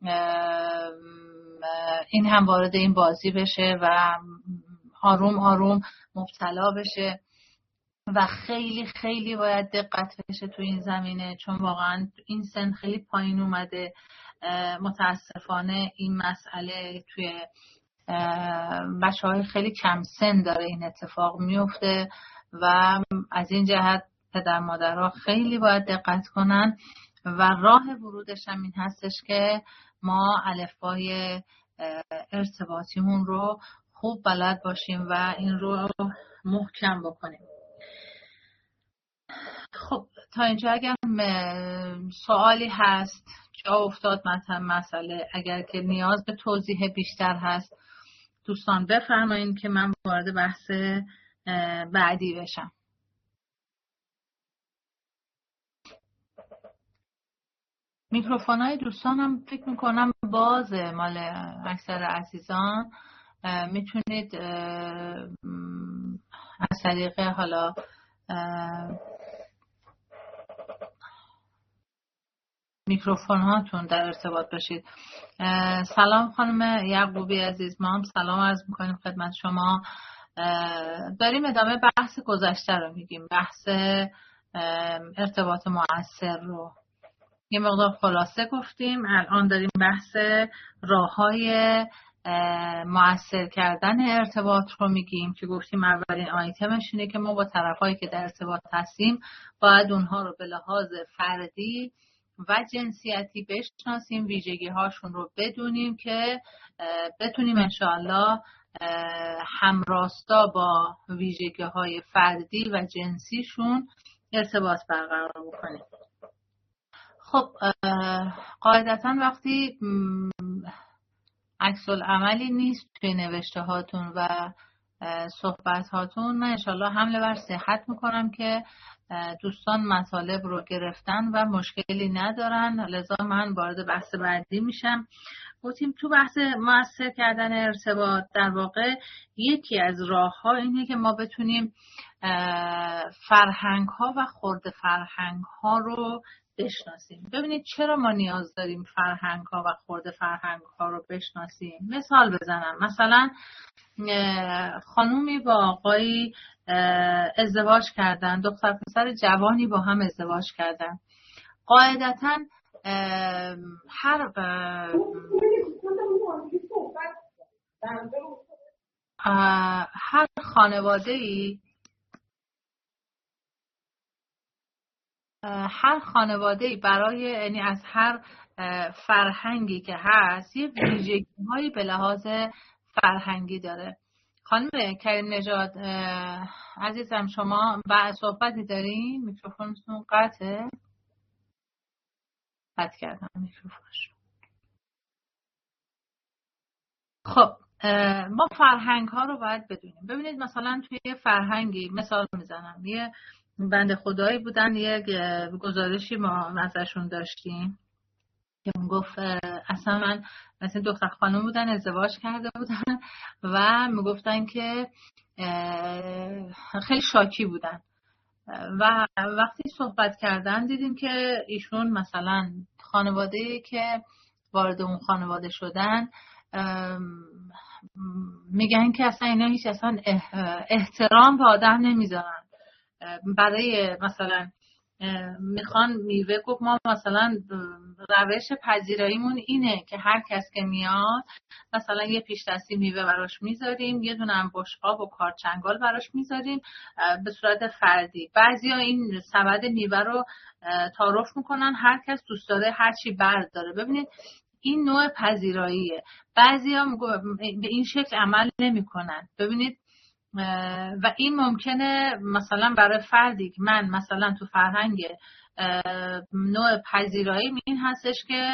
این هم وارد این بازی بشه و آروم آروم مبتلا بشه و خیلی خیلی باید دقت بشه تو این زمینه، چون واقعا این سن خیلی پایین اومده. متاسفانه این مسئله توی بچه‌های خیلی کم سن داره این اتفاق میفته و از این جهت پدر مادرها خیلی باید دقت کنن و راه ورودش هم این هستش که ما الفبای ارتباطیمون رو خوب بلد باشیم و این رو محکم بکنیم. خب تا اینجا اگر سوالی هست جا افتاد مسئله، اگر که نیاز به توضیح بیشتر هست دوستان بفرمایید که من وارد بحث بعدی بشم. میکروفون های دوستانم فکر میکنم بازه مال اکثر عزیزان، میتونید از طریق حالا میکروفون هاتون در ارتباط باشید. سلام خانم یعقوبی عزیز، ما هم سلام عرض میکنیم خدمت شما. داریم ادامه بحث گذشته رو میگیم، بحث ارتباط مؤثر رو یه مقدار خلاصه گفتیم. الان داریم بحث راه‌های مؤثر کردن ارتباط رو میگیم که گفتیم اولین آیتمش اینه که ما با طرفایی که در ارتباط هستیم باید اونها رو به لحاظ فردی و جنسیتی بشناسیم، ویژگی هاشون رو بدونیم که بتونیم انشاءالله همراستا با ویژگی های فردی و جنسیشون ارتباط برقرار بکنیم. خب قاعدتا وقتی عکس العملی نیست توی نوشته هاتون و صحبت هاتون، من انشاءالله حمله بر صحت میکنم که دوستان مطالب رو گرفتن و مشکلی ندارن، لذا من وارد بحث بعدی میشم. گفتیم تو بحث مؤثر کردن ارتباط در واقع یکی از راه ها اینه که ما بتونیم فرهنگ ها و خرد فرهنگ ها رو بشناسیم. ببینید چرا ما نیاز داریم فرهنگ ها و خرد فرهنگ ها رو بشناسیم. مثال بزنم، مثلا خانومی با آقایی ازدواج کردن، دختر پسر جوانی با هم ازدواج کردن. قاعدتاً هر خانواده‌ای برای یعنی از هر فرهنگی که هست یه ویژگی‌هایی به لحاظ فرهنگی داره. خانم کریم نژاد عزیزم، شما صحبتی دارین؟ میکروفونتون قطعه؟ قطع کردم میکروفونش. خب ما فرهنگ ها رو باید بدونیم. ببینید مثلا توی یه فرهنگی، مثال میزنم، یه بنده خدایی بودن، یه گزارشی ما ازشون داشتیم که میگفت اصلا من مثلا دختر خانم بودن، ازدواج کرده بودن و میگفتن که خیلی شاکی بودن و وقتی صحبت کردن دیدیم که ایشون مثلا خانواده‌ای که وارد اون خانواده شدن میگن که اصلا اینا هیچ اصلا احترام به آدم نمیذارن. برای مثلا میخوان میوه، گفت ما مثلا روش پذیراییمون اینه که هر کس که میاد مثلا یه پیش دستی میوه براش میذاریم، یه دونه هم بشقاب و کارچنگال براش میذاریم به صورت فردی. بعضیا این سبد میوه رو تعارف میکنن، هر کس دوست داره هر چی برداره. ببینید این نوع پذیراییه. بعضیا به این شکل عمل نمیکنن. ببینید و این ممکنه مثلا برای فردی که من مثلا تو فرهنگ نوع پذیرایی این هستش که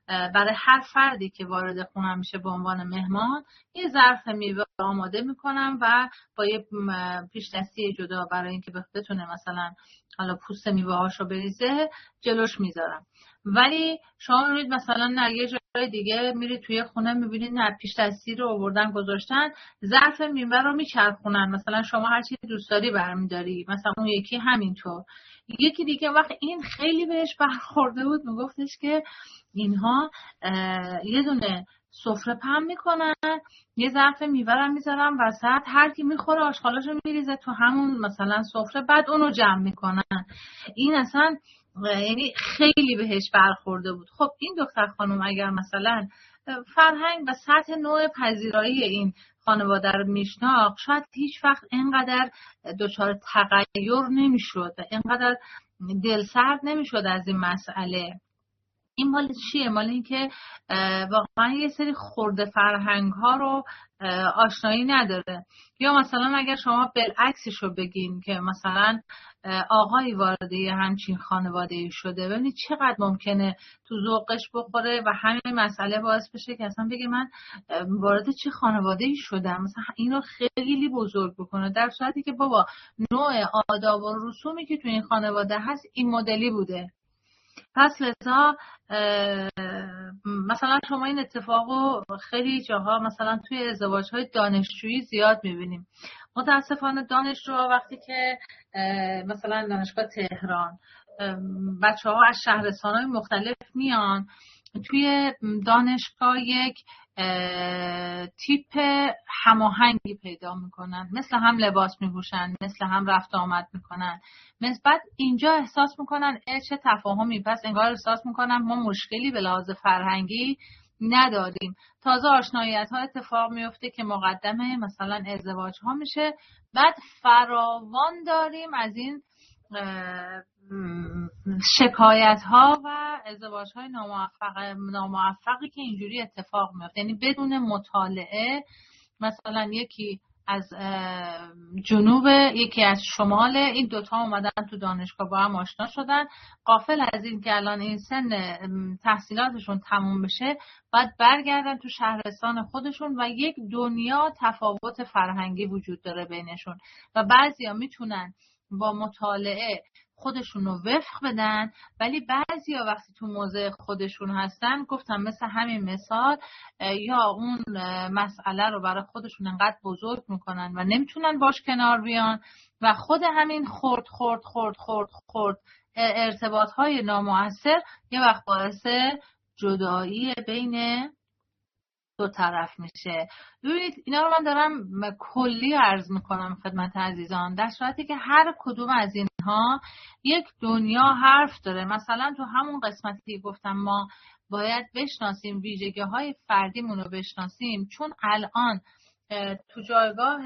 برای هر فردی که وارد خونم میشه به عنوان مهمان یه ظرف میوه آماده میکنم و با یه پیش‌دستی جدا برای اینکه بتونه مثلا حالا پوست میوه هاشو بریزه جلوش میذارم. ولی شما میرید مثلا نه یه جای دیگه میرید توی خونه میبینید نه پیش‌دستی رو آوردن گذاشتن، ظرف میوه رو میچرخونن، مثلا شما هر چی دوست داری برمیداری، مثلا اون یکی همینطور. یکی دیگه وقت این خیلی بهش برخورده بود، میگفتش که اینها یه دونه سفره پهن میکنن، یه ظرف میوه رو میذارن وسط، هر کی میخوره آشغالاشو میریزه تو همون مثلا سفره، بعد اونو جمع میکنن. این اصلا یعنی خیلی بهش برخورده بود. خب این دختر خانم اگر مثلا فرهنگ و سطح نوع پذیرایی این خانواده رو میشناخت، شاید هیچ وقت اینقدر دچار تغییر نمیشد و اینقدر دلسرد نمیشد از این مسئله. این مال چیه؟ مال این که واقعا یه سری خرده فرهنگ ها رو آشنایی نداره. یا مثلا اگر شما بالعکسش رو بگین که مثلا آقایی وارد یه همچین خانواده‌ای شده، ببینید چقدر ممکنه تو ذوقش بخوره و همین مسئله باعث بشه که اصلا بگه من وارد چه خانواده‌ای شدم، مثلا این رو خیلی بزرگ بکنه، در صورتی که بابا نوع آداب و رسومی که تو این خانواده هست این مدلی بوده. پس لذا مثلا شما این اتفاقو خیلی جاها مثلا توی ازدواج‌های دانشجویی زیاد می‌بینیم. متاسفانه دانشجو وقتی که مثلا دانشگاه تهران بچه‌ها از شهرستان‌های مختلف میان توی دانشگاه یک تیپ هماهنگی پیدا میکنن، مثل هم لباس میپوشن، مثل هم رفت آمد میکنن، مثل بعد اینجا احساس میکنن چه تفاهمی، پس انگار احساس میکنن ما مشکلی به لحاظ فرهنگی نداریم. تازه آشناییت ها اتفاق میفته که مقدمه مثلا ازدواج ها میشه، بعد فراوان داریم از این شکایت ها و ازدواج های ناموفقی که اینجوری اتفاق میفته. یعنی بدون مطالعه مثلا یکی از جنوب یکی از شمال، این دوتا اومدن تو دانشگاه با هم آشنا شدن، غافل از این که الان این سن تحصیلاتشون تموم بشه بعد برگردن تو شهرستان خودشون و یک دنیا تفاوت فرهنگی وجود داره بینشون و بعضیا میتونن با مطالعه خودشون رو وفق بدن، ولی بعضیا وقتی تو موضع خودشون هستن، گفتم مثل همین مثال، یا اون مسئله رو برای خودشون انقدر بزرگ میکنن و نمیتونن باش کنار بیان و خود همین خورد ارتباط های نامؤثر یه وقت باعث جدایی بین دو طرف میشه. ببینید اینا رو من دارم کلی عرض میکنم خدمت عزیزان، در صورتی که هر کدوم از اینها یک دنیا حرف داره. مثلا تو همون قسمتی گفتم ما باید بشناسیم ویژگی های فردیمون رو بشناسیم، چون الان تو جایگاه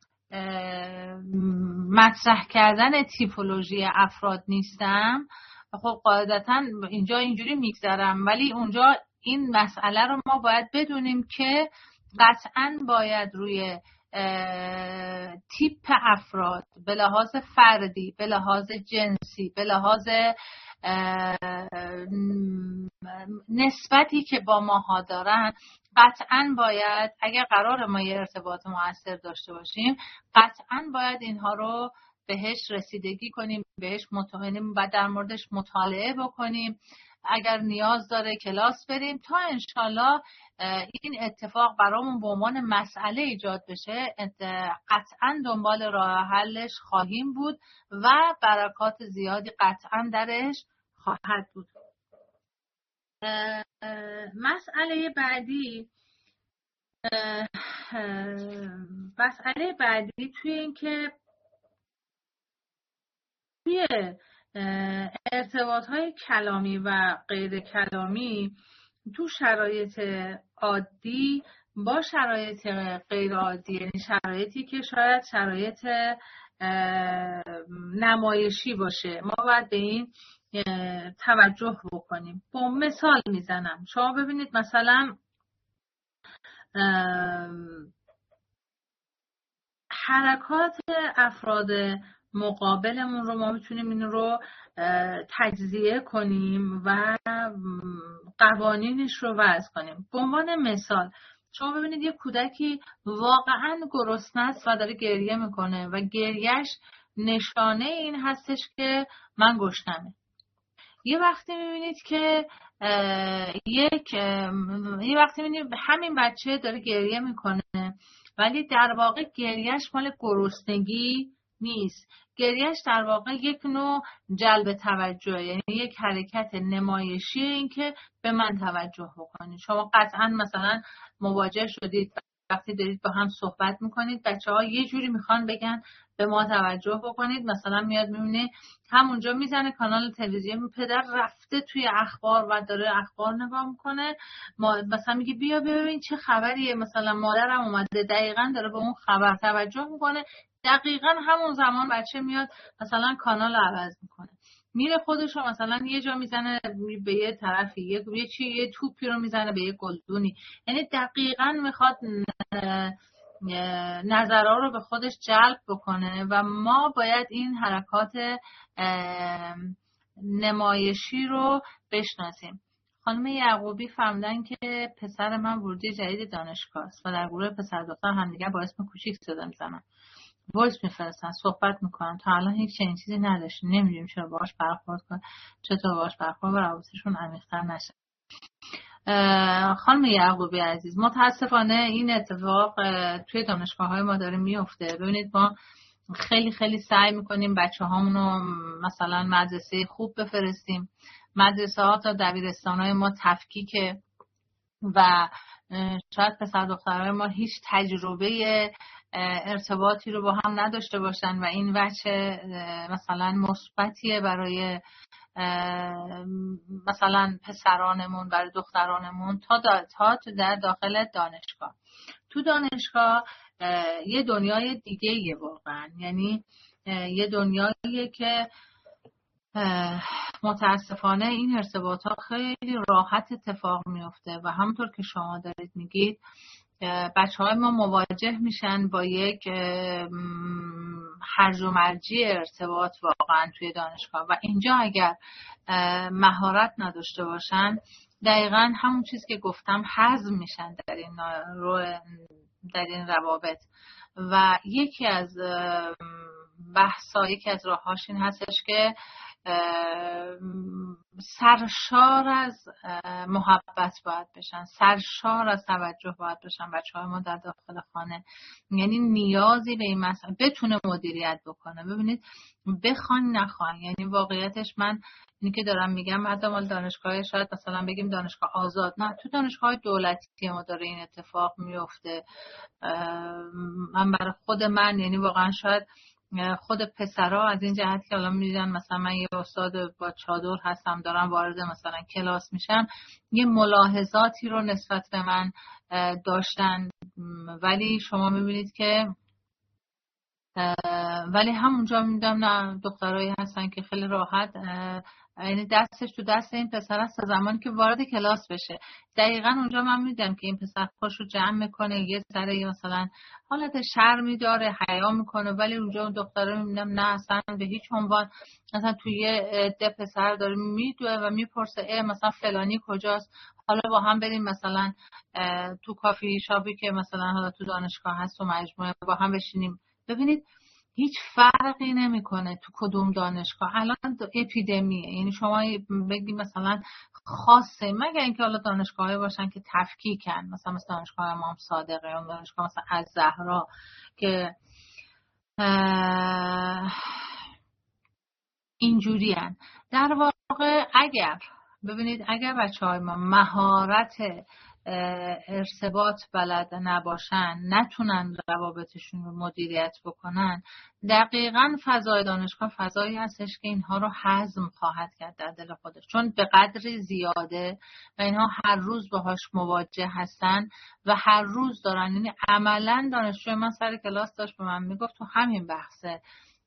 مطرح کردن تیپولوژی افراد نیستم. خب قاعدتا اینجا اینجوری میگذرم، ولی اونجا این مسئله رو ما باید بدونیم که قطعاً باید روی تیپ افراد به لحاظ فردی، به لحاظ جنسی، به لحاظ نسبتی که با ماها دارن، قطعاً باید اگر قرار ما یه ارتباط مؤثر داشته باشیم قطعاً باید اینها رو بهش رسیدگی کنیم، بهش مطمئنیم و در موردش مطالعه بکنیم، اگر نیاز داره کلاس بریم تا انشالله این اتفاق برامون به عنوان مسئله ایجاد بشه. قطعا دنبال راه حلش خواهیم بود و برکات زیادی قطعا درش خواهد بود. مسئله بعدی توی این که توی ارتباط‌های کلامی و غیر کلامی تو شرایط عادی با شرایط غیر عادی، یعنی شرایطی که شاید شرایط نمایشی باشه، ما باید به این توجه بکنیم. با مثال میزنم، شما ببینید مثلا حرکات افراد مقابلمون رو ما میتونیم این رو تجزیه کنیم و قوانینش رو وضع کنیم. به عنوان مثال شما ببینید یه کودکی واقعا گرسنه است و داره گریه میکنه و گریهش نشانه این هستش که من گشنمه. یه وقتی میبینید که یه وقتی میبینید همین بچه داره گریه میکنه ولی در واقع گریهش مال گرسنگی نیست. گریهش در واقع یک نوع جلب توجه، یعنی یک حرکت نمایشی، این که به من توجه بکنید. شما قطعا مثلا مواجه شدید وقتی دارید با هم صحبت میکنید، بچه‌ها یه جوری میخوان بگن به ما توجه بکنید، مثلا میاد میبینه همونجا میزنه کانال تلویزیون، پدر رفته توی اخبار و داره اخبار نگاه میکنه، مثلا میگه بیا ببین چه خبریه، مثلا مادرم اومده، دقیقاً داره به اون خبر توجه میکنه. دقیقاً همون زمان بچه میاد مثلا کانال عوض میکنه، میره خودشو مثلا یه جا میزنه به یه طرفی، یه توپی رو میزنه به یه گلدونی. یعنی دقیقاً میخواد نظرها رو به خودش جلب بکنه و ما باید این حرکات نمایشی رو بشناسیم. خانم یعقوبی فرمودن که پسر من ورودی جدید دانشگاه است و در گروه پسر دختر همدیگر با اسم کوچیک صدا میزنن، وایس میفرستن، صحبت میکنن. تا الان هیچ چنین چیزی نداشتیم، نمیدونیم چرا باهاش برخورد کنن، چطور باهاش برخورد و روابطشون عمیق‌تر نشه. خانم یعقوبی عزیز، متاسفانه این اتفاق توی دانشگاه‌های ما داره میفته. ببینید ما خیلی خیلی سعی میکنیم بچه هامونو مثلا مدرسه خوب بفرستیم، مدرسه ها تا دبیرستان‌های ما تفکیکه و شاید پسر دخترهای ما هیچ تجربه ارتباطی رو با هم نداشته باشن و این وجه مثلا مثبتیه برای مثلا پسرانمون، برای دخترانمون تا در داخل دانشگاه. تو دانشگاه یه دنیای دیگه یه واقعا، یعنی یه دنیاییه که متاسفانه این ارتباطات خیلی راحت اتفاق میفته و همونطور که شما دارید میگید بچه‌های ما مواجه میشن با یک هرج و مرجی ارتباط واقعا توی دانشگاه و اینجا اگر مهارت نداشته باشن دقیقاً همون چیز که گفتم هضم میشن در این روابط. و یکی از راه‌هاش این هستش که سرشار از محبت باید بشن، سرشار از توجه باید بشن بچه‌های ما در داخل خانه. یعنی نیازی به این مسئله بتونه مدیریت بکنه. ببینید بخوان نخوان، یعنی واقعیتش من اینی که دارم میگم حتی مال دانشگاه شاید مثلا بگیم دانشگاه آزاد، نه تو دانشگاه دولتی ما داره این اتفاق میفته. من برای خود من یعنی واقعا شاید خود پسرها از این جهت که الان میدونن مثلا من یه استاد با چادر هستم دارم وارد مثلا کلاس میشم، یه ملاحظاتی رو نسبت به من داشتن، ولی شما میبینید که ولی همونجا میدونم نه دخترایی هستن که خیلی راحت یعنی دستش تو دست این پسر است زمانی که وارد کلاس بشه. دقیقاً اونجا من میدم که این پسر خودشو جمع میکنه، یه سر مثلا حالت شرمی داره، حیا میکنه، ولی اونجا اون دختره میبینم نه اصلا به هیچ عنوان. مثلا توی یه عده پسر داره میدوه و میپرسه مثلا فلانی کجاست، حالا با هم بریم مثلا تو کافی شاپی که مثلا حالا تو دانشگاه هست و مجموعه با هم بشینیم. ببینید هیچ فرقی نمیکنه تو کدوم دانشگاه. الان اپیدمیه، یعنی شما بگید مثلا خاصه، مگر اینکه حالا دانشگاه‌های باشن که تفکیکن، مثلا دانشگاه امام صادق یا دانشگاه مثلا الزهرا که اینجورین. در واقع اگر ببینید اگر بچه‌های ما مهارت ارتباط بلد نباشن، نتونن روابطشون رو مدیریت بکنن، دقیقاً فضای دانشگاه فضایی هستش که اینها رو هضم خواهد کرد در دل خودش، چون به قدری زیاده و اینها هر روز باهاش مواجه هستن و هر روز دارن. یعنی عملاً دانشجوی من سر کلاس داشت به من میگفت تو همین بحثه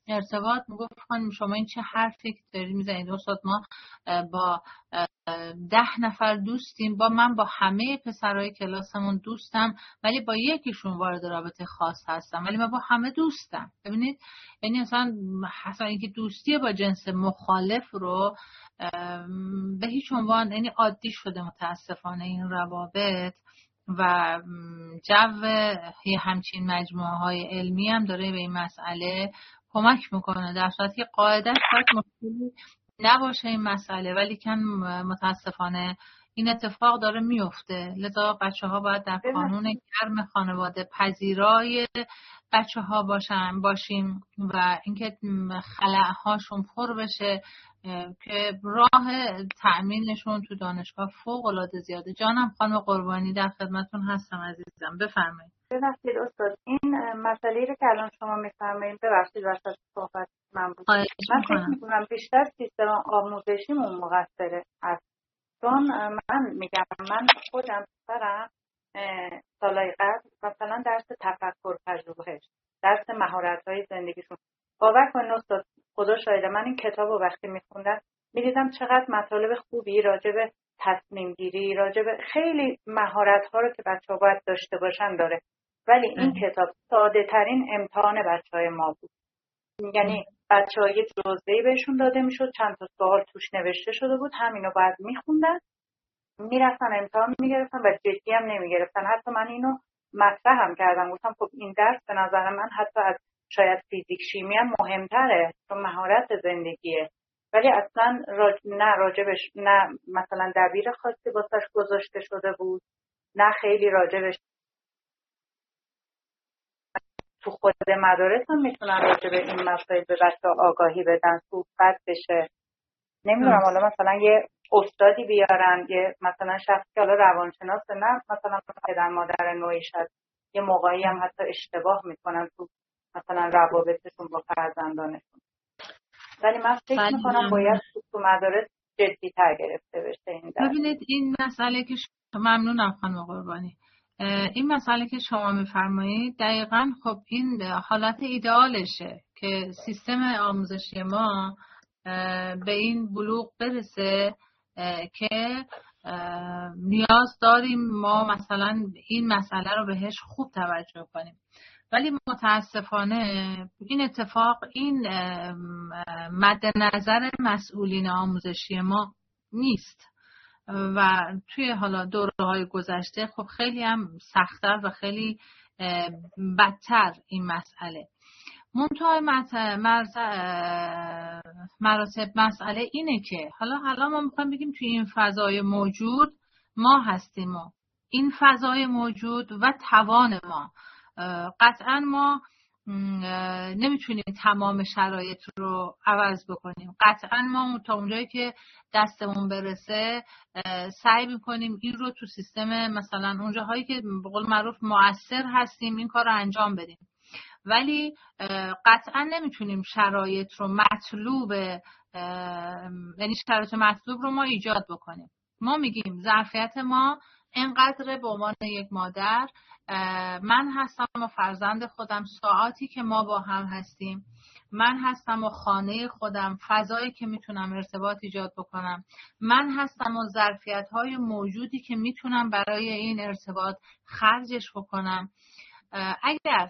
ارتباط میگفت خانم شما این چه حرفی که دارید میزنید استاد، ما با 10 نفر دوستیم، من با همه پسرای کلاسمون دوستم ولی با یکیشون وارد رابطه خاص هستم ولی من با همه دوستم. ببینید یعنی اصلا اینکه دوستی با جنس مخالف رو به هیچ عنوان یعنی عادی شده متاسفانه این روابط و جو همچین مجموعه های علمی هم داره به این مسئله کمک میکنه، در صورتی که قاعدت باید مشکلی نباشه این مسئله، ولی که متاسفانه این اتفاق داره میفته. لذا بچه ها باید در قانون گرم خانواده پذیرای بچه ها باشیم و اینکه خلأهاشون پر بشه که راه تأمینشون تو دانشگاه فوق العاده زیاده. جانم خانم قربانی در خدمتون هستم عزیزم، بفرمایید. ببخشید استاد، این مسئله‌ای رو که الان شما میفرمایید، ببخشید وسط صحبت من بود، من فکر میکنم بیشتر سیستم آموزشیمون مقصره است. چون من میگم من خودم سرم سالهای قبل مثلا درس تفکر پژوهش، درس مهارت‌های زندگیشون، باور کنید استاد خدا شاهده من این کتاب رو وقتی میخوندم میدیدم چقدر مطالب خوبی راجع به تصمیم گیری، راجع به خیلی مهارت‌ها رو که بچه‌ها باید داشته باشن داره، ولی این کتاب ساده ترین امتحان بچه‌های ما بود. یعنی بچه‌ها یه جزوه‌ای بهشون داده میشد، چند تا سوال توش نوشته شده بود، همینو بعد میخوندن، میرفتن امتحان میگرفتن و جدی هم نمیگرفتن. حتی من اینو مطرحم کردم، گفتم خب این درس به نظر من حتی از شاید فیزیک شیمی هم مهمتره چون مهارت زندگیه، ولی اصلا نه راجبش، نه مثلا دبیر خاصی واسش گذاشته شده بود، نه خیلی راجبش. تو خود مدارس هم میتونن راجب این مسائل به بچه‌ها آگاهی بدن، صحبت بشه. نمیدونم حالا مثلا یه استادی بیارن، یه مثلا شخصی که حالا روانشناسه، نه مثلا پدر مادر نوعی شد، یه موقعی هم حتی اشتباه میکنن تو مثلا روابطشون با فرزندانشون. ولی من فکر میکنم باید تو مدارس جدی تر گرفته بشه این درس. ببینید این مسئله که ممنونم خانم قربانی، این مسئله که شما میفرمایید دقیقاً خب این حالت ایدئالشه که سیستم آموزشی ما به این بلوغ برسه که نیاز داریم ما مثلا این مسئله رو بهش خوب توجه کنیم، ولی متاسفانه این اتفاق این مد نظر مسئولین آموزشی ما نیست و توی حالا دوره‌های گذشته خب خیلی هم سخت‌تر و خیلی بدتر این مسئله. منتهای مراتب مسئله اینه که حالا ما میخوایم بگیم توی این فضای موجود ما هستیم و این فضای موجود و توان ما، قطعا ما نمیتونیم تمام شرایط رو عوض بکنیم، قطعا ما تا اونجایی که دستمون برسه سعی میکنیم این رو تو سیستم مثلا اونجاهایی که به قول معروف مؤثر هستیم این کار رو انجام بدیم، ولی قطعا نمیتونیم شرایط رو مطلوب، یعنی شرایط مطلوب رو ما ایجاد بکنیم. ما میگیم ظرفیت ما اینقدر به عنوان یک مادر، من هستم و فرزند خودم ساعاتی که ما با هم هستیم، من هستم و خانه خودم فضایی که میتونم ارتباط ایجاد بکنم، من هستم و ظرفیت‌های موجودی که میتونم برای این ارتباط خرجش بکنم. اگر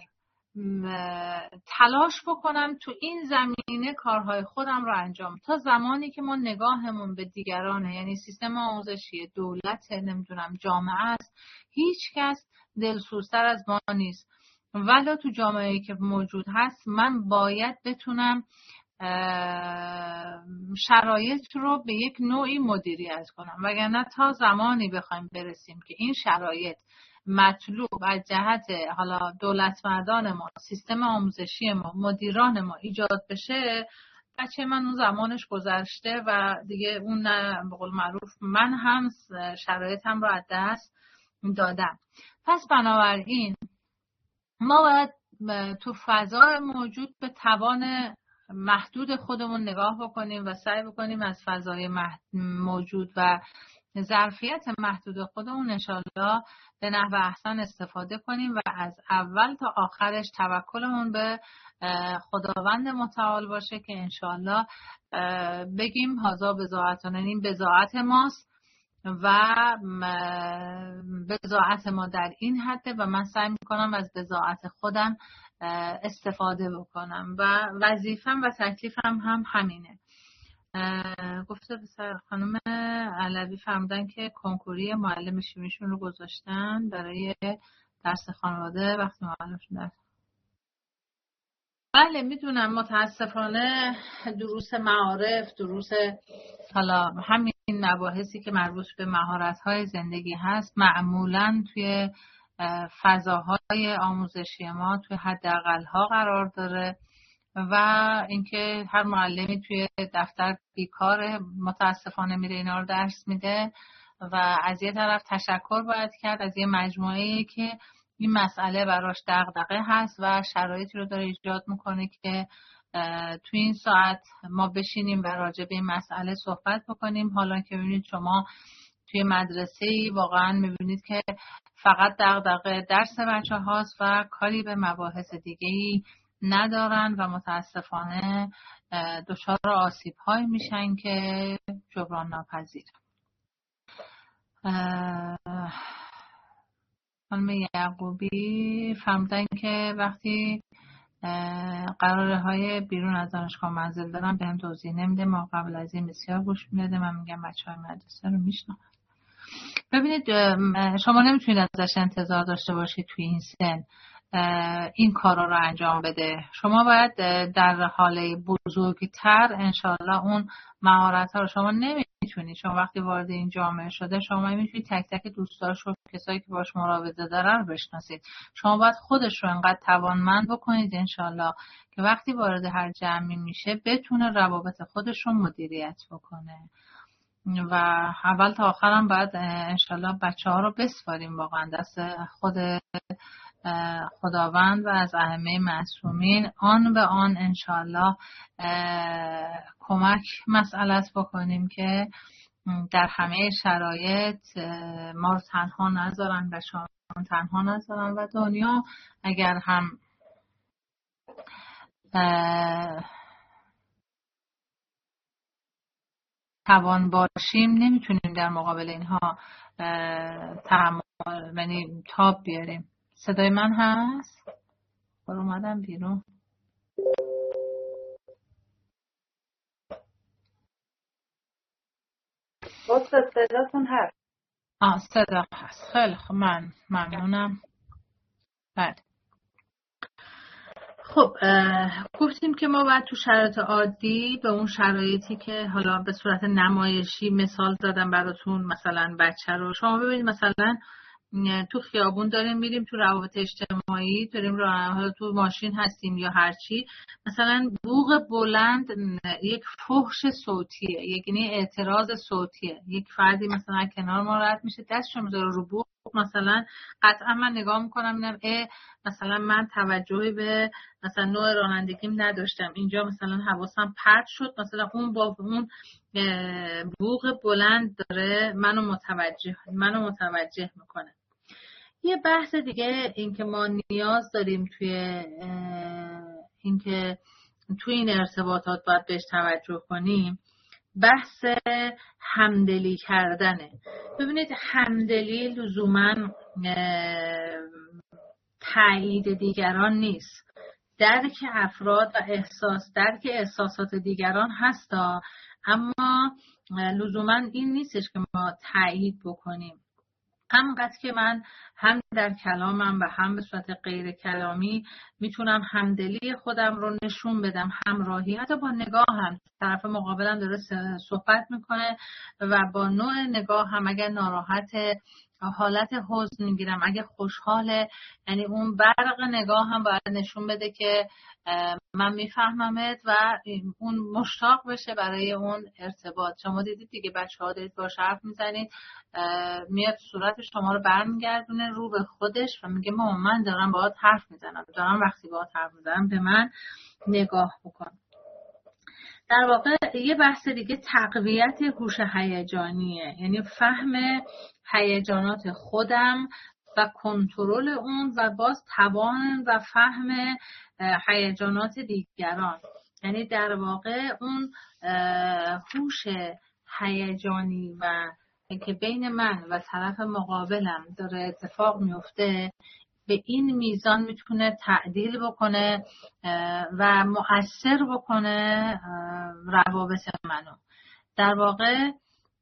تلاش بکنم تو این زمینه کارهای خودم رو انجام، تا زمانی که ما نگاهمون به دیگرانه، یعنی سیستم آموزشی، دولت، نمیدونم جامعه است، هیچ کس دلسوزتر از ما نیست، ولی تو جامعه‌ای که موجود هست من باید بتونم شرایط رو به یک نوعی مدیریت کنم، وگرنه تا زمانی بخوایم برسیم که این شرایط مطلوب از جهت حالا دولتمردان ما، سیستم آموزشی ما، مدیران ما ایجاد بشه، بچه من اون زمانش گذشته و دیگه اون به قول معروف من هم شرایطم رو از دست دادم. پس بنابراین ما باید تو فضای موجود به توان محدود خودمون نگاه بکنیم و سعی بکنیم از فضای موجود و ظرفیت محدود خودمون انشالله به نحو احسن استفاده کنیم و از اول تا آخرش توکلمون به خداوند متعال باشه که انشالله بگیم هذا بضاعتنا، این بضاعت ماست و بضاعت ما در این حده و من سعی میکنم از بضاعت خودم استفاده بکنم و وظیفم و تکلیفم هم همینه. گفته بسر خانم علوی فرمودن که کنکوری معلم شیمیشون رو گذاشتن برای درس خانواده وقتی معلمشون درس. بله میدونم، متاسفانه دروس معارف، دروس حالا همین مباحثی که مربوط به مهارت‌های زندگی هست معمولاً توی فضاهای آموزشی ما توی حداقل‌ها قرار داره و اینکه هر معلمی توی دفتر بیکاره متاسفانه میره اینا رو درس میده و از یه طرف تشکر باید کرد از یه مجموعه‌ای که این مسئله براش دغدغه هست و شرایطی رو داره ایجاد میکنه که توی این ساعت ما بشینیم و راجع به این مسئله صحبت بکنیم. حالا که ببینید شما توی مدرسه‌ای واقعا میبینید که فقط دغدغه درس بچه هاست و کاری به مباحث دیگه‌ای ندارن و متاسفانه دچار آسیب های میشن که جبران ناپذیر. خانم یعقوبی فرمودن که وقتی قراره های بیرون از دانشگاه منزل دارم به هم توضیح نمیده، ما قبل از این بسیار گوش میده. من میگم بچه های مدرسه رو میشنم. ببینید شما نمیتونید ازش انتظار داشته باشید توی این سن این کارا رو انجام بده. شما باید در حال بزرگتر انشالله اون مهارت ها رو شما نمیتونید. شما وقتی وارد این جامعه شده شما میتونید تک تک دوستاش و کسایی که باش مراوده دارن رو بشناسید. شما باید خودش رو انقدر توانمند بکنید انشالله که وقتی وارد هر جمعی میشه بتونه روابط خودش رو مدیریت بکنه و اول تا آخرم باید انشالله بچه ها رو بسپاریم واقعا دست خود خداوند و از ائمه معصومین آن به آن انشالله کمک مسئلت بکنیم که در همه شرایط ما رو تنها نذارن و شما تنها نذارن و دنیا اگر هم توان باشیم نمیتونیم در مقابل اینها تحمل یعنی تاب بیاریم. صدای من هست؟ اومدم بیرون. صداتون هست؟ صدا هست. خیلی خب من ممنونم. بله. خب گفتیم که ما باید تو شرایط عادی به اون شرایطی که حالا به صورت نمایشی مثال زدم براتون، مثلا بچه رو شما ببینید مثلا تو خیابون داریم میریم، تو روابط اجتماعی داریم تو ماشین هستیم یا هرچی، مثلا بوق بلند یک فحش صوتیه، یعنی اعتراض صوتیه. یک فردی مثلا کنار ما رد میشه دستشو میذاره رو بوق، مثلا قطعا من نگاه میکنم اینم مثلا من توجهی به مثلا نوع رانندگیم نداشتم، اینجا مثلا حواسم پرت شد، مثلا اون با اون بوق بلند داره منو متوجه میکنه. یه بحث دیگه این که ما نیاز داریم توی این ارتباطات باید بهش توجه کنیم، بحث همدلی کردنه. ببینید همدلی لزوماً تایید دیگران نیست. درک افراد و درک احساسات دیگران هستا، اما لزوماً این نیستش که ما تایید بکنیم. همونقدر که من هم در کلامم و هم به صورت غیر کلامی میتونم همدلی خودم رو نشون بدم، همراهی، حتی با نگاه هم طرف مقابلم داره صحبت میکنه و با نوع نگاه هم اگر ناراحت حالت حزن میگیرم، اگه خوشحاله، یعنی اون برق نگاه هم باید نشون بده که من میفهممت و اون مشتاق بشه برای اون ارتباط. شما دیدید دیگه بچه‌ها دارید باهاش حرف میزنید، میاد صورت شما رو برمیگردونه رو به خودش و میگه مامان من دارم باهات حرف میزنم، دارم وقتی باهات حرف میزنم به من نگاه بکن. در واقع یه بحث دیگه تقویت هوش هیجانیه، یعنی فهم هیجانات خودم و کنترل اون و باز توان و فهم هیجانات دیگران. یعنی در واقع اون هوش هیجانی و که بین من و طرف مقابلم داره اتفاق میفته به این میزان میتونه تعدیل بکنه و مؤثر بکنه روابط منو. در واقع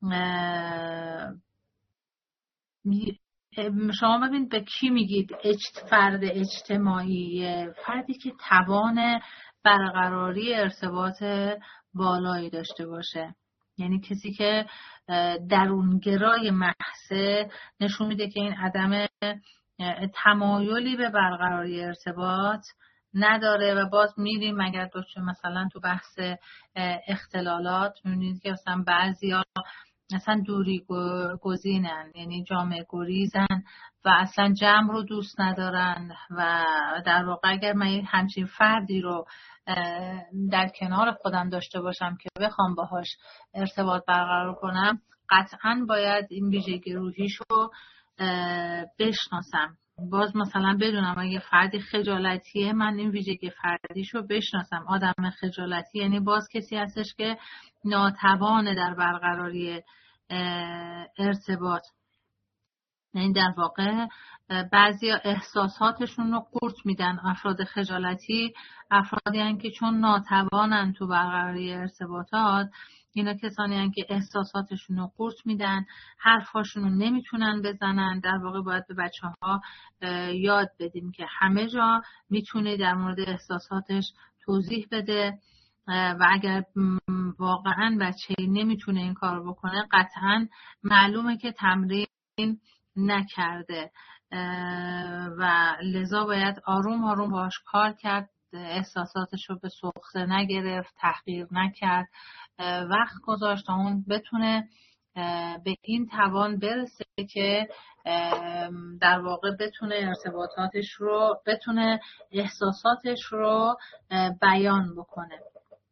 شما ببینید به کی میگید فرد اجتماعی؟ فردی که توان برقراری ارتباط بالایی داشته باشه، یعنی کسی که درونگرای محضه نشون میده که این عدم تمایلی به برقراری ارتباط نداره. و باز میریم اگر مثلا تو بحث اختلالات میبینید که مثلا بعضیا مثلا دوری گزینن، یعنی جامعه گریزن و اصلا جمع رو دوست ندارن و در واقع اگر من همچین فردی رو در کنار خودم داشته باشم که بخوام باهاش ارتباط برقرار کنم، قطعاً باید این ویژگی روحیشو بشناسم. باز مثلا بدونم اگه فردی خجالتیه، من این ویژگی فردیشو بشناسم. آدم خجالتی یعنی باز کسی هستش که ناتوانه در برقراری ارتباط. یعنی در واقع بعضی احساساتشون رو قورت میدن. افراد خجالتی افرادی هستند که چون ناتوانن تو برقراری ارتباطات، اینا کسانی هستند که احساساتشون رو قورت میدن، حرفاشون رو نمیتونن بزنن. در واقع باید به بچه‌ها یاد بدیم که همه جا میتونه در مورد احساساتش توضیح بده و اگر واقعا بچه نمیتونه این کار بکنه، قطعا معلومه که تمرین نکرده و لذا باید آروم آروم باش کار کرد، احساساتش رو به سخته نگرفت، تحقیر نکرد، وقت گذاشت تا اون بتونه به این توان برسه که در واقع بتونه ارتباطاتش رو، بتونه احساساتش رو بیان بکنه.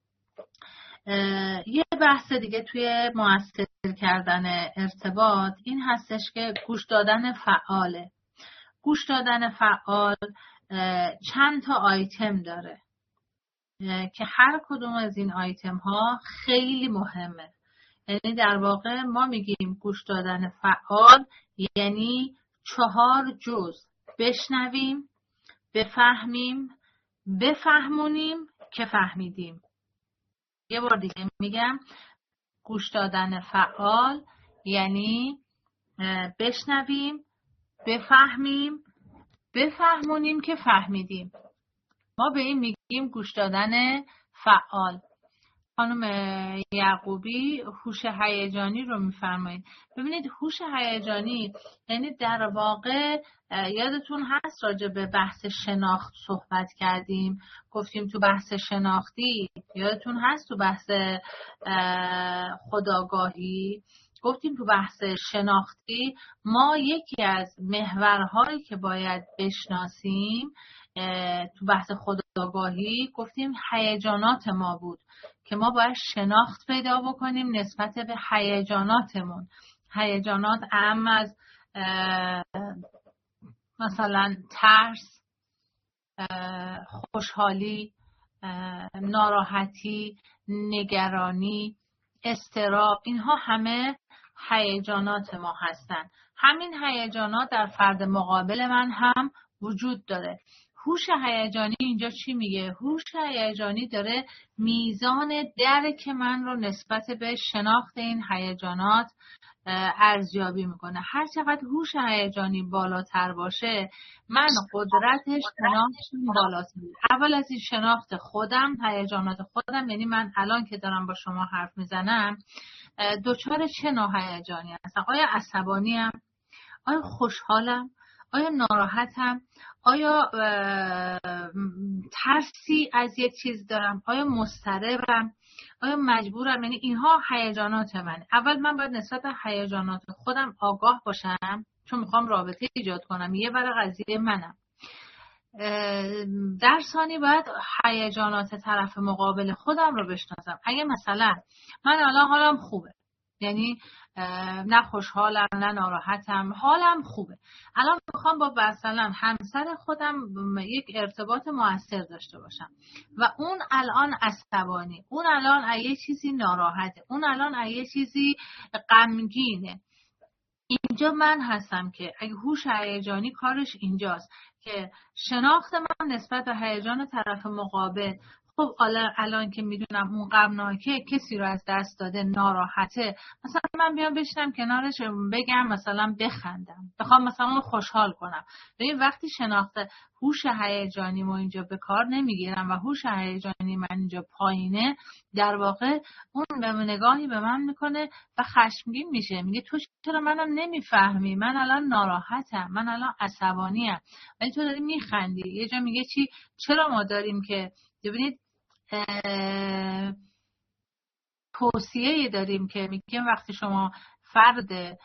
یه بحث دیگه توی مؤثر کردن ارتباط این هستش که گوش دادن فعاله. گوش دادن فعال چند تا آیتم داره که هر کدوم از این آیتم ها خیلی مهمه. یعنی در واقع ما میگیم گوش دادن فعال یعنی 4 جزء: بشنویم، بفهمیم، بفهمونیم که فهمیدیم. یه بار دیگه میگم، گوش دادن فعال یعنی بشنویم، بفهمیم، بفهمونیم که فهمیدیم. ما به این میگیم گوش دادن فعال. خانم یعقوبی هوش هیجانی رو میفرمایید. ببینید هوش هیجانی یعنی در واقع یادتون هست راجع به بحث شناخت صحبت کردیم، گفتیم تو بحث شناختی، یادتون هست تو بحث خودآگاهی گفتیم تو بحث شناختی ما یکی از محورهایی که باید بشناسیم تو بحث خودآگاهی گفتیم هیجانات ما بود که ما باید شناخت پیدا بکنیم نسبت به هیجاناتمون. هیجانات اهم از مثلا ترس، خوشحالی، ناراحتی، نگرانی، اضطراب، اینها همه هیجانات ما هستن. همین هیجانات در فرد مقابل من هم وجود داره. هوش هیجانی اینجا چی میگه؟ هوش هیجانی داره میزان درک من رو نسبت به شناخت این هیجانات ارزیابی میکنه. هر چقدر هوش هیجانی بالاتر باشه، من قدرتش شناختم بالاتر. اول از این شناخت خودم، هیجانات خودم، یعنی من الان که دارم با شما حرف میزنم دچار چه نوع هیجانی هستم؟ آیا عصبانیم؟ آیا خوشحالم؟ آیا ناراحتم؟ آیا ترسی از یک چیز دارم؟ آیا مضطربم؟ آیا مجبورم؟ یعنی اینها هیجانات من. اول من باید نسبت به هیجانات خودم آگاه باشم، چون میخوام رابطه ایجاد کنم. یه ور قضیه منم. در ثانی باید هیجانات طرف مقابل خودم رو بشناسم. اگه مثلا من الان حالم خوبه، یعنی نه خوشحالم نه ناراحتم، حالم خوبه، الان میخوام با مثلا همسر خودم یک ارتباط مؤثر داشته باشم و اون الان عصبانی، اون الان یه چیزی ناراحته، اون الان یه چیزی غمگینه، اینجا من هستم که اگه هوش هیجانی کارش اینجاست که شناخت من نسبت به هیجان طرف مقابل. خب الان که میدونم اون غمناکه، کسی رو از دست داده، ناراحته، مثلا من بیام بشینم کنارش بگم، مثلا بخندم، بخوام مثلا اون خوشحال کنم. ببین وقتی شناخت هوش هیجانی ما اینجا به کار نمیگیرم و هوش هیجانی من اینجا پایینه، در واقع اون به نگاهی به من میکنه و خشمگین میشه، میگه تو چرا منم نمیفهمی، من الان ناراحتم، من الان عصبانیم، ولی تو داری میخندی. یه جا میگه چرا ما داریم که ببینید توصیه داریم که میگیم وقتی شما فرد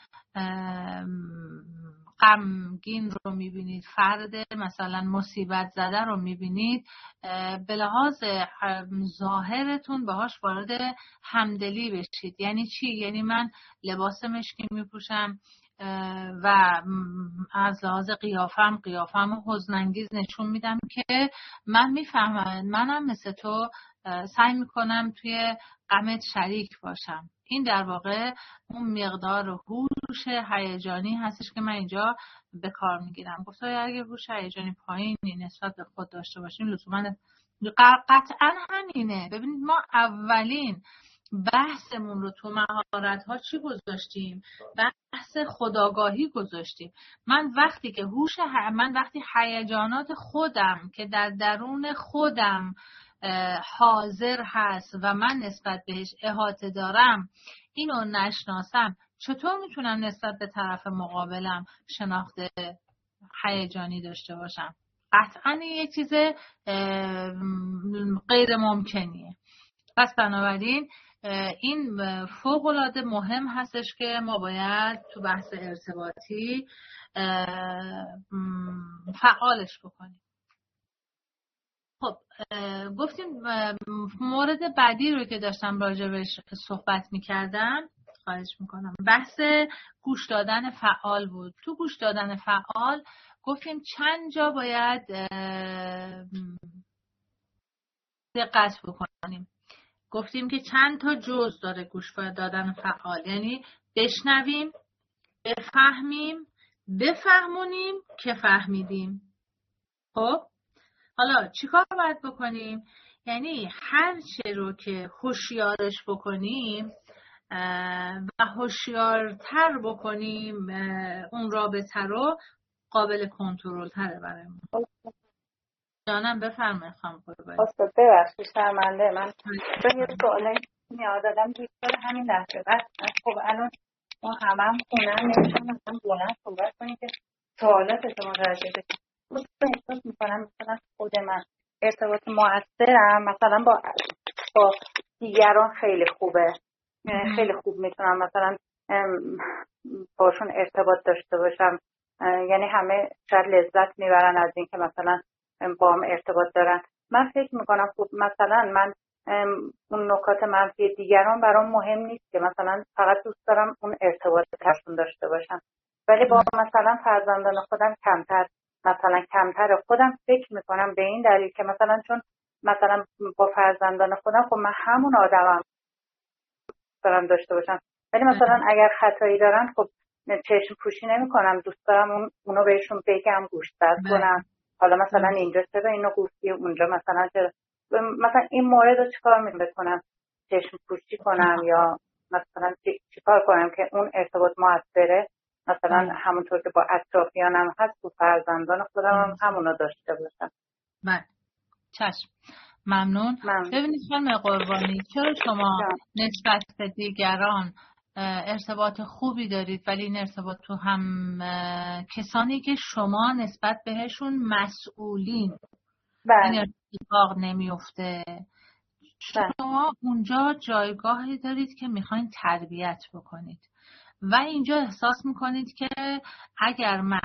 غمگین رو میبینید، فرد مثلا مصیبت زده رو میبینید، به لحاظ ظاهرتون باهاش وارد همدلی بشید. یعنی چی؟ یعنی من لباس مشکی میپوشم و از لحاظ قیافم حزن‌انگیز نشون میدم که من میفهمم، منم مثل تو سعی میکنم توی غمت شریک باشم. این در واقع اون مقدار هوش هیجانی هستش که من اینجا به کار میگیرم. گفتم اگه هوش هیجانی پایینی نسبت به خود داشته باشیم، لزوما قطعا همینه. ببینید ما اولین بحثمون رو تو مهارت‌ها چی گذاشتیم؟ بحث خودآگاهی گذاشتیم. من وقتی هیجانات خودم که در درون خودم حاضر هست و من نسبت بهش احاطه دارم اینو نشناسم، چطور میتونم نسبت به طرف مقابلم شناخت هیجانی داشته باشم؟ قطعا یه چیز غیر ممکنیه. پس بنابراین این فوق‌العاده مهم هستش که ما باید تو بحث ارتباطی فعالش بکنیم. خب گفتیم مورد بعدی رو که داشتم راجبش صحبت میکردم، خواهش میکنم، بحث گوش دادن فعال بود. تو گوش دادن فعال گفتیم چند جا باید دقت بکنیم. گفتیم که چند تا جزء داره گوش دادن فعال، یعنی بشنویم، بفهمیم، بفهمونیم که فهمیدیم. خب حالا چیکار باید بکنیم؟ یعنی هر چه رو که هوشیارش بکنیم و هوشیارتر بکنیم، اون رابطه رو قابل کنترل تره برای ما. جانم بفرمایید خانم قربانی. ببخشید شرمنده من یه سوالی میاد دادم دوست همین لحظه. بعد خب الان ما همم خونم نمیشم مثلا بلند صحبت کنیم که سوالات شما متوجه بشیم. احساس میکنم مثلا خود من ارتباط مؤثرم مثلا با دیگران خیلی خوبه، خیلی خوب میتونم مثلا باشون ارتباط داشته باشم، یعنی همه شاید لذت میبرن از این که مثلا با هم ارتباط دارن. من فکر میکنم خب مثلا من اون نکات منفی دیگران برام مهم نیست که مثلا فقط دوست دارم اون ارتباط ترشون داشته باشم، ولی با مثلا فرزندان خودم کمتر خودم فکر میکنم به این دلیل که مثلا چون مثلا با فرزندان خودم خب من همون آدمم دارم داشته باشم، ولی مثلا اگر خطایی دارن خب چشم پوشی نمیکنم، دوست دارم اونو بهشون بگم، گوشزد کنم. حالا مثلا اینجا چرا اینو گفتی، اونجا مثلا چرا، مثلا این مورد رو چیکار بکنم، چشم پوشی کنم یا مثلا چیکار کنم که اون ارتباط موثره، مثلا همونطور که با اطرافیانم هست تو فرزندان خودم هم همونو داشته باشم. بله چشم، ممنون. ببینید خانم قربانی، چرا شما نسبت به دیگران ارتباط خوبی دارید ولی این ارتباط تو هم کسانی که شما نسبت بهشون مسئولین این اتفاق نمیفته؟ شما اونجا جایگاهی دارید که میخواین تربیت بکنید و اینجا احساس میکنید که اگر من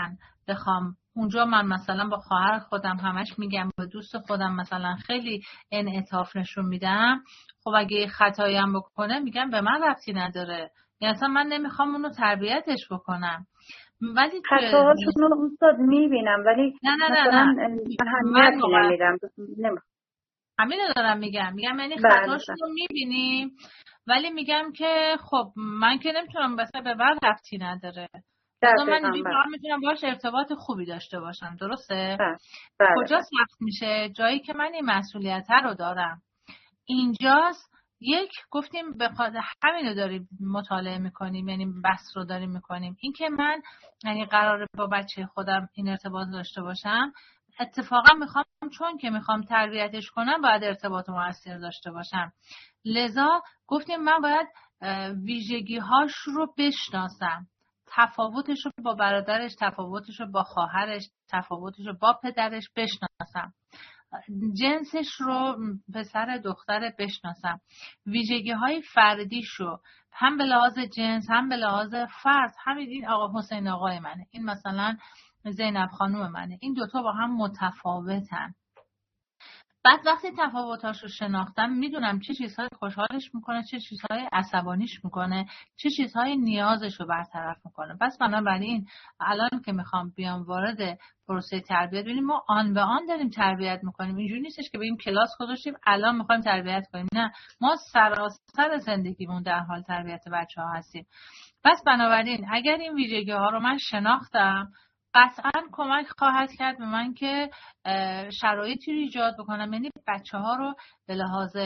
بخوام اونجا من مثلا با خواهر خودم همش میگم، با دوست خودم مثلا خیلی انعطاف نشون میدم، خب اگه خطایی هم بکنه میگم به من ربطی نداره، یعنی اصلا من نمیخوام اونو تربیتش بکنم. ولی خطاهاشون رو استاد میبینم ولی مثلا اهمیتی نمیدم. همین رو دارم میگم یعنی خطاهاشون رو میبینیم ولی میگم که خب من که نمیتونم مثلا به من ربطی نداره، من میتونم باش ارتباط خوبی داشته باشم. درسته؟ کجا سخت میشه؟ جایی که من این مسئولیت رو دارم اینجاست. یک گفتیم به خاطر همین رو داریم مطالعه میکنیم، یعنی بحث رو داریم میکنیم، این که من یعنی قراره با بچه خودم این ارتباط داشته باشم، اتفاقا میخوام چون که میخوام تربیتش کنم باید ارتباط مؤثر داشته باشم. لذا گفتیم من باید ویژگی‌هاش رو بشناسم، تفاوتش رو با برادرش، تفاوتش رو با خواهرش، تفاوتش رو با پدرش بشناسم، جنسش رو پسر دختر بشناسم، ویژگی‌های فردیشو هم به لحاظ جنس هم به لحاظ فرد، همین این آقا حسین آقای منه، این مثلا زینب خانوم منه، این دوتا با هم متفاوتن. بعد وقتی تفاوتاش رو شناختم میدونم چه چیزهای خوشحالش میکنه، چه چیزهای عصبانیش میکنه، چه چیزهای نیازش رو برطرف میکنه. پس بنابراین الان که میخوام بیام وارد پروسه تربیت ببینیم ما آن به آن داریم تربیت میکنیم. اینجوری نیستش که بگیم کلاس گذاشتیم الان میخوایم تربیت کنیم، نه، ما سراسر زندگیمون در حال تربیت بچه‌ها هستیم. پس بنابراین اگر این ویژگی ها رو من شناختم قطعا کمک خواهد کرد به من که شرایطی رو ایجاد بکنم، یعنی بچه ها رو به لحاظ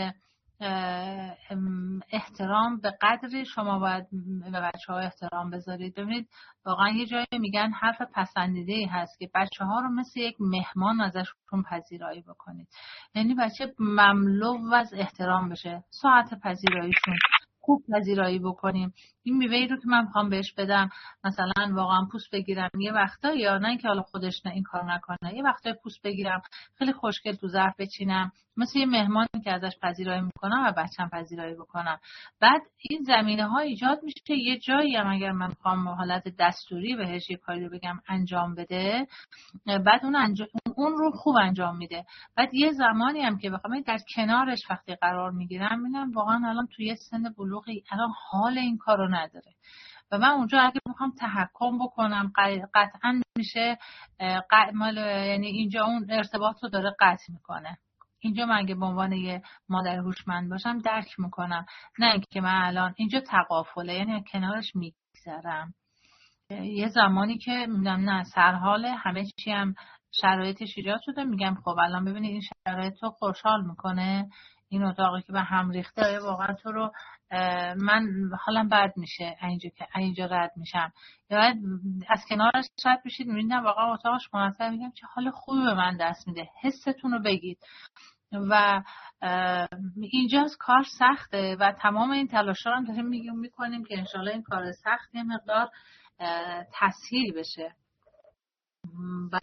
احترام به قدری شما باید به بچه ها احترام بذارید. ببینید واقعا یه جایی میگن حرف پسندیده‌ای هست که بچه ها رو مثل یک مهمان ازشون پذیرایی بکنید، یعنی بچه مملو از احترام بشه، ساعت پذیراییشون خوب پذیرایی بکنیم. این میوه‌ای رو که من میخوام بهش بدم مثلا واقعا پوست بگیرم یه وقتا، یا نه اینکه حالا خودش نه این کار نکنه، یه وقتا پوست بگیرم خیلی خوشگل تو ظرف بچینم مثل یه مهمانی که ازش پذیرایی میکنم و بچه‌م پذیرایی بکنم. بعد این زمینه‌ها ایجاد میشه. یه جایی هم اگر من میخوام حالت دستوری بهش یه کاری رو بگم انجام بده، بعد اون رو خوب انجام میده. بعد یه زمانی هم که بخوام در کنارش وقتی قرار میگیرم میبینم واقعا الان توی سن بلوغی الان حال این کارو نداره و من اونجا اگه بخوام تحکم بکنم قطعا میشه یعنی اینجا اون ارتباط رو داره قطع میکنه. اینجا من اگه به عنوان یه مادر هوشمند باشم درک میکنم، نه اینکه من الان اینجا تغافله، یعنی کنارش میگذرم. یه زمانی که میگم نه سرحاله، همه چی هم شرایطش ایجاد شده، میگم خب الان ببینید این شرایط رو خوشحال میکنه، این اتاقی که به هم ریخته واقعا تو رو من حالم بد میشه اینجا رد میشم، یا از کنارش رد بشید میبینید واقعا اتاقش منظم، میگم چه حال خوبی به من دست میده، حستون رو بگید. و اینجاست کار سخته و تمام این تلاش‌ها رو داریم میکنیم که انشالله این کار سخت یه مقدار تسهیل بشه و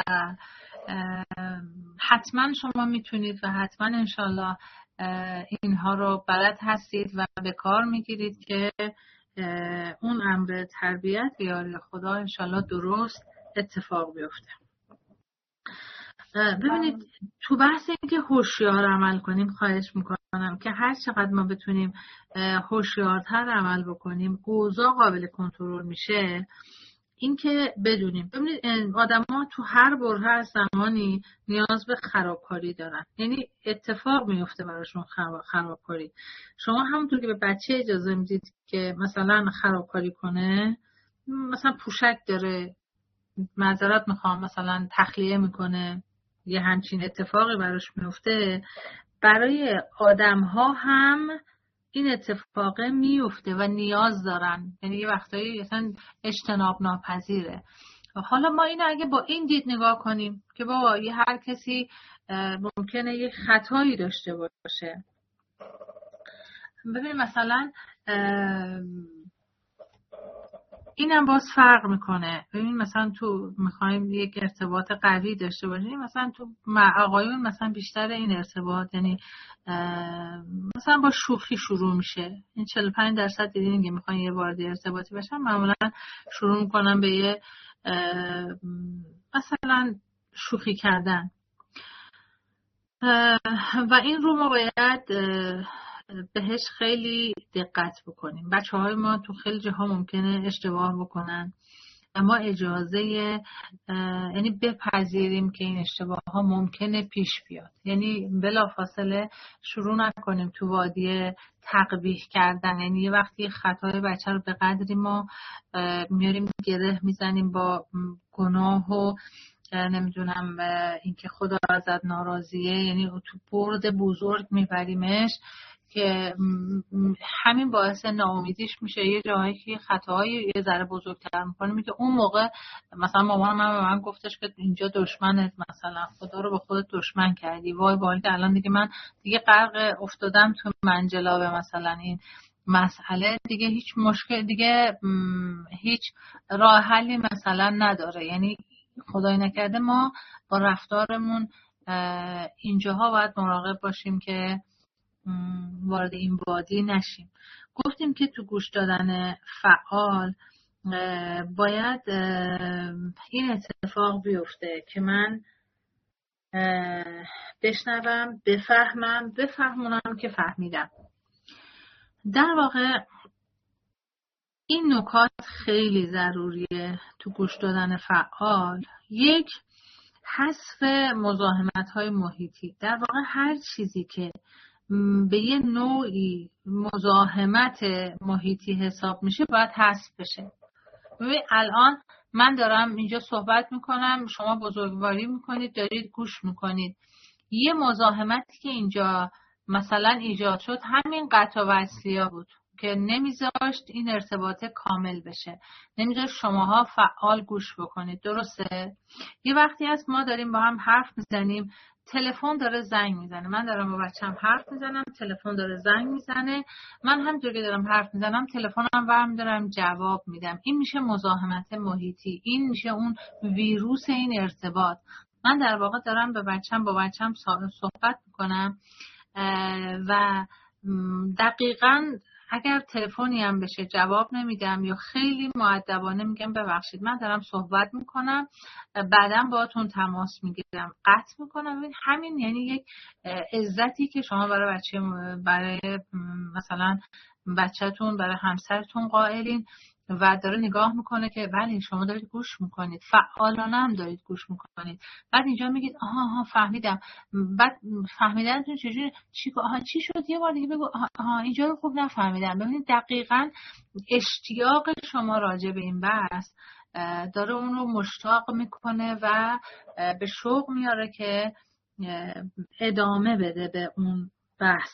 حتما شما میتونید و حتما انشالله اینها رو بلد هستید و به کار میگیرید که اون امر تربیت یاری خدا انشالله درست اتفاق بیفته. ببینید تو بحث این که هوشیار عمل کنیم خواهش میکنم که هر چقدر ما بتونیم هوشیارتر عمل بکنیم اوضاع قابل کنترل میشه. این که بدونیم ببینید آدم‌ها تو هر برهه زمانی نیاز به خرابکاری دارن، یعنی اتفاق میفته براشون خرابکاری. شما همونطور که به بچه اجازه میدید که مثلا خرابکاری کنه، مثلا پوشک داره معذرت میخوام مثلا تخلیه میکنه، یه همچین اتفاقی براش میفته، برای آدم‌ها هم این اتفاق میفته و نیاز دارن، یعنی یه وقتایی اصلا اجتناب ناپذیره. حالا ما اینو اگه با این دید نگاه کنیم که بابا یه هر کسی ممکنه یه خطایی داشته باشه، ببین مثلا اینم باز فرق میکنه. ببین مثلا تو میخوایم یک ارتباط قوی داشته باشیم، مثلا تو آقایون مثلا بیشتر این ارتباط یعنی مثلا با شوخی شروع میشه. این 45% دیدین که میخوان یه وارد ارتباطی بشن معمولا شروع میکنن به یه مثلا شوخی کردن و این رو ما باید بهش خیلی دقت بکنیم. بچه‌های ما تو خیلی جاها ممکنه اشتباه بکنن، اما اجازه یعنی بپذیریم که این اشتباه ها ممکنه پیش بیاد. یعنی بلافاصله شروع نکنیم تو وادی تقبیح کردن. یعنی یه وقتی خطای بچه رو به قدری ما میاریم گره میزنیم با گناه و نمیدونم اینکه خدا ازت ناراضیه، یعنی تو برد بزرگ میبریمش که همین باعث ناامیدیش میشه. یه جایی که خطاهای یه ذره بزرگتر میکنه، میگه اون موقع مثلا مامان من گفتش که اینجا دشمنت، مثلا خدا رو به خودت دشمن کردی، وای وای الان دیگه من دیگه غرق افتادم تو منجلاب مثلا این مسئله، دیگه هیچ مشکل، دیگه هیچ راه حلی مثلا نداره. یعنی خدای نکرده ما با رفتارمون اینجاها باید مراقب باشیم که وارد این وادی نشیم. گفتیم که تو گوش دادن فعال باید این اتفاق بیفته که من بشنوم، بفهمونم که فهمیدم. در واقع این نکات خیلی ضروریه تو گوش دادن فعال. یک، حذف مزاحمت‌های محیطی. در واقع هر چیزی که به یه نوعی مزاحمت محیطی حساب میشه باید حذف بشه. ببین الان من دارم اینجا صحبت میکنم، شما بزرگواری میکنید، دارید گوش میکنید. یه مزاحمتی که اینجا مثلا ایجاد شد همین قطع و وصلیا بود که نمیذاشت این ارتباط کامل بشه، نمیذاشت شماها فعال گوش بکنید. درسته؟ یه وقتی هست ما داریم با هم حرف میزنیم، تلفن داره زنگ میزنه، من دارم با بچه‌م حرف میزنم، تلفن داره زنگ میزنه، من همونطور که دارم حرف میزنم تلفنم برمی‌دارم جواب میدم. این میشه مزاحمت محیطی، این میشه اون ویروس این ارتباط. من در واقع دارم با بچه‌م صحبت میکنم و دقیقاً اگر تلفنی هم بشه جواب نمیدم یا خیلی مؤدبانه میگم ببخشید من دارم صحبت میکنم، بعداً باهاتون تماس میگیرم، قطع میکنم. همین یعنی یک عزتی که شما برای مثلا بچه‌تون، برای همسرتون قائلین و داره نگاه میکنه که بله شما دارید گوش میکنید، فعالانه هم دارید گوش میکنید. بعد اینجا میگید آها فهمیدم. بعد فهمیدنتون چجوری؟ چی شد؟ یه بار دیگه بگو. اینجا رو خوب نفهمیدم. ببینید دقیقاً اشتیاق شما راجع به این بحث داره اون رو مشتاق میکنه و به شوق میاره که ادامه بده به اون بحث.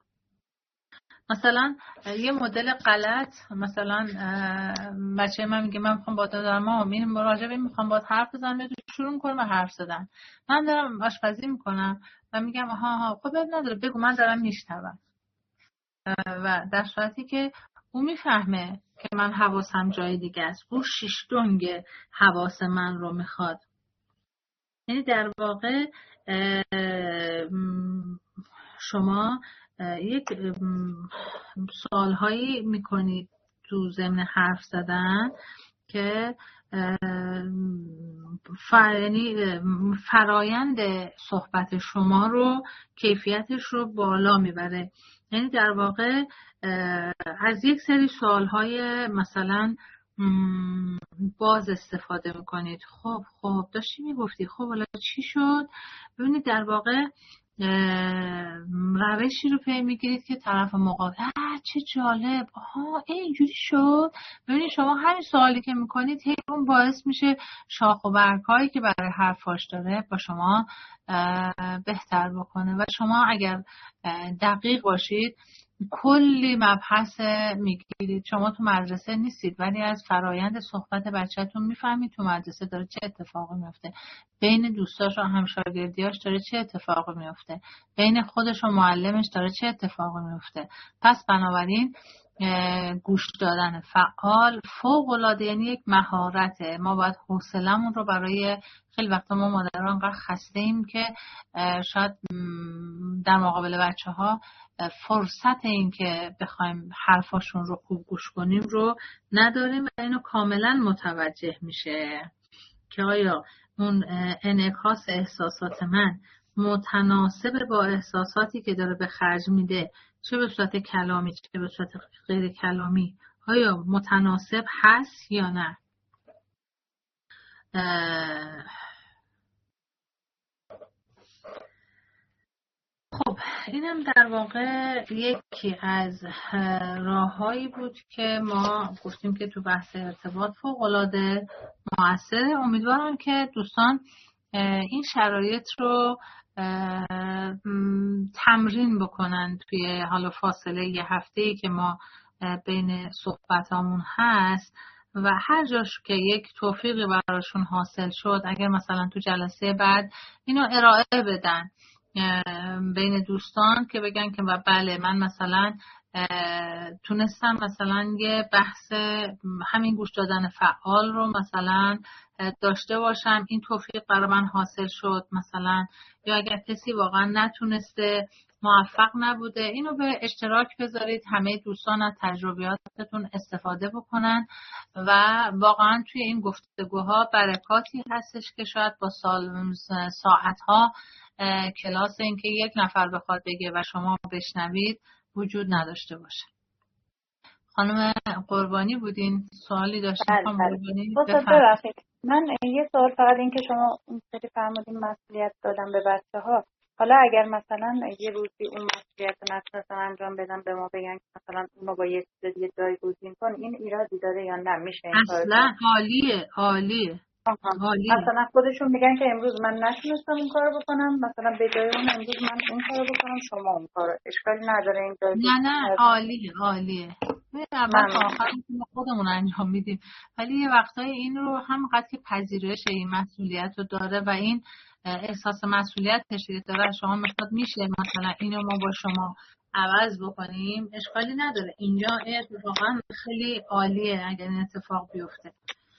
مثلا یه مدل غلط، مثلا بچه من میگه من میخوام باهات میخوام باهات حرف بزنم، شروع میکنم به حرف زدن. من دارم آشپزی میکنم و میگم خب نداره بگو من دارم میشنوم. و در صورتی که اون میفهمه که من حواسم جای دیگه است، اون شیشتونگ حواس من رو میخواد. یعنی در واقع شما یک سوالهایی میکنید تو ضمن حرف زدن که فرایند صحبت شما رو، کیفیتش رو بالا میبره. یعنی در واقع از یک سری سوالهای مثلا باز استفاده میکنید. خب داشتی میگفتی، خب حالا چی شد؟ ببینید در واقع روشی رو پی میگیرید که طرف مقابل چه جالب، اینجوری شد. ببینید شما همین سوالی که میکنید هی اون باعث میشه شاخ و برگ‌هایی که برای حرفاش داره با شما بهتر بکنه. و شما اگر دقیق باشید کلی مبحث میگیرید. شما تو مدرسه نیستید ولی از فرایند صحبت بچه‌تون میفهمید تو مدرسه داره چه اتفاقی میفته، بین دوستاش و همشاگردیاش داره چه اتفاقی میفته، بین خودش و معلمش داره چه اتفاقی میفته. پس بنابراین گوش دادن فعال فوق‌العاده، یعنی یک مهارته. ما باید حوصله‌مون رو برای خیلی وقتا ما مادران انقدر خسته ایم که شاید در مقابل بچه‌ها فرصت این که بخوایم حرفاشون رو خوب گوش کنیم رو نداریم و اینو کاملا متوجه میشه. که آیا اون انعکاس احساسات من متناسب با احساساتی که داره به خرج میده، چه به صورت کلامی چه به صورت غیر کلامی، آیا متناسب هست یا نه. خب اینم در واقع یکی از راههایی بود که ما گفتیم که تو بحث ارتباط فوق‌العاده موثره. امیدوارم که دوستان این شرایط رو تمرین بکنن توی حالا فاصله یه هفته‌ای که ما بین صحبتامون هست و هر جاش که یک توفیقی براشون حاصل شد، اگر مثلا تو جلسه بعد اینو ارائه بدن بین دوستان که بگن که بله من مثلا تونستم مثلا یه بحث همین گوش دادن فعال رو مثلا داشته باشم، این توفیق برای من حاصل شد مثلا، یا اگر کسی واقعا نتونسته موفق نبوده اینو به اشتراک بذارید، همه دوستان از تجربیاتتون استفاده بکنن و واقعا توی این گفتگوها برکاتی هستش که شاید با ساعتها کلاس این که یک نفر بخواد بگه و شما بشنوید وجود نداشته باشه. خانم قربانی بودین، سوالی داشتین؟ خانم قربانی بفرمایید. من یه سوال فقط این که شما اون سری فرمودین مسئولیت دادن به بچه‌ها، حالا اگر مثلا یه روزی اون مسئولیت رو نتونستن انجام بدن به ما بگن که مثلا اونو با یه چیز دیگه جایگزین کن، این ایرادی داره یا نه؟ میشه این کارو؟ اصلا عالیه. مثلا خودشون میگن که امروز من نتونستم اون کارو بکنم، مثلا به جای اون امروز من اون کارو بکنم شما اون کارو، اشکالی نداره این جایگزین؟ نه عالیه. اول تا آخر ما خودمون انجام میدیم، ولی یه وقتای این رو هم قد که پذیرش این مسئولیت رو داره و این احساس مسئولیت تشدید داره. شما میخواد میشه مثلا اینو ما با شما عوض بکنیم، اشکالی نداره. اینجا واقعا خیلی عالیه اگر این اتفاق بیفته.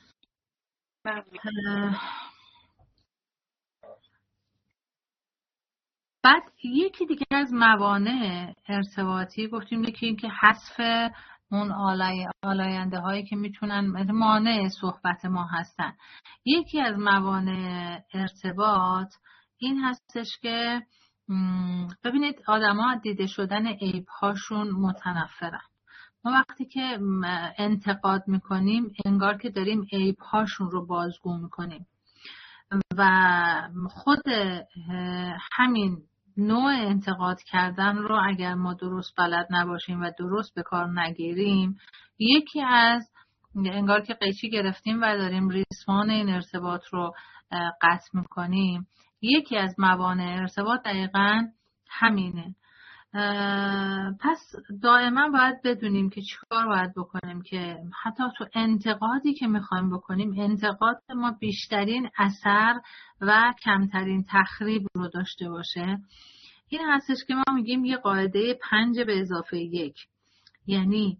بعد یکی دیگه از موانع ارتباطی گفتیم یکی این که حذف اون آلاینده هایی که میتونن مانع صحبت ما هستن. یکی از موانع ارتباط این هستش که ببینید آدما دیده شدن عیب هاشون متنفرن. ما وقتی که انتقاد میکنیم انگار که داریم عیب هاشون رو بازگو میکنیم و خود همین نوع انتقاد کردن رو اگر ما درست بلد نباشیم و درست به کار نگیریم، یکی از انگار که قیچی گرفتیم و داریم ریسمان این ارتباط رو قطع میکنیم. یکی از موانع ارتباط دقیقاً همینه. پس دائما باید بدونیم که چیکار باید بکنیم که حتی تو انتقادی که میخوایم بکنیم انتقاد ما بیشترین اثر و کمترین تخریب رو داشته باشه. این هستش که ما میگیم یه قاعده 5+1، یعنی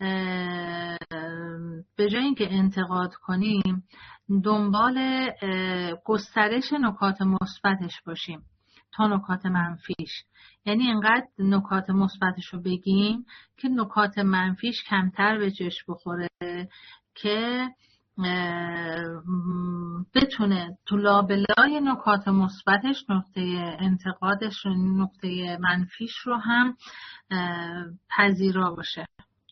به جای اینکه انتقاد کنیم دنبال گسترش نکات مثبتش باشیم تا نکات منفیش. یعنی اینقدر نکات مثبتش رو بگیم که نکات منفیش کمتر به چشم بخوره که بتونه تو لابلای نکات مثبتش نقطه انتقادش و نقطه منفیش رو هم پذیرا باشه.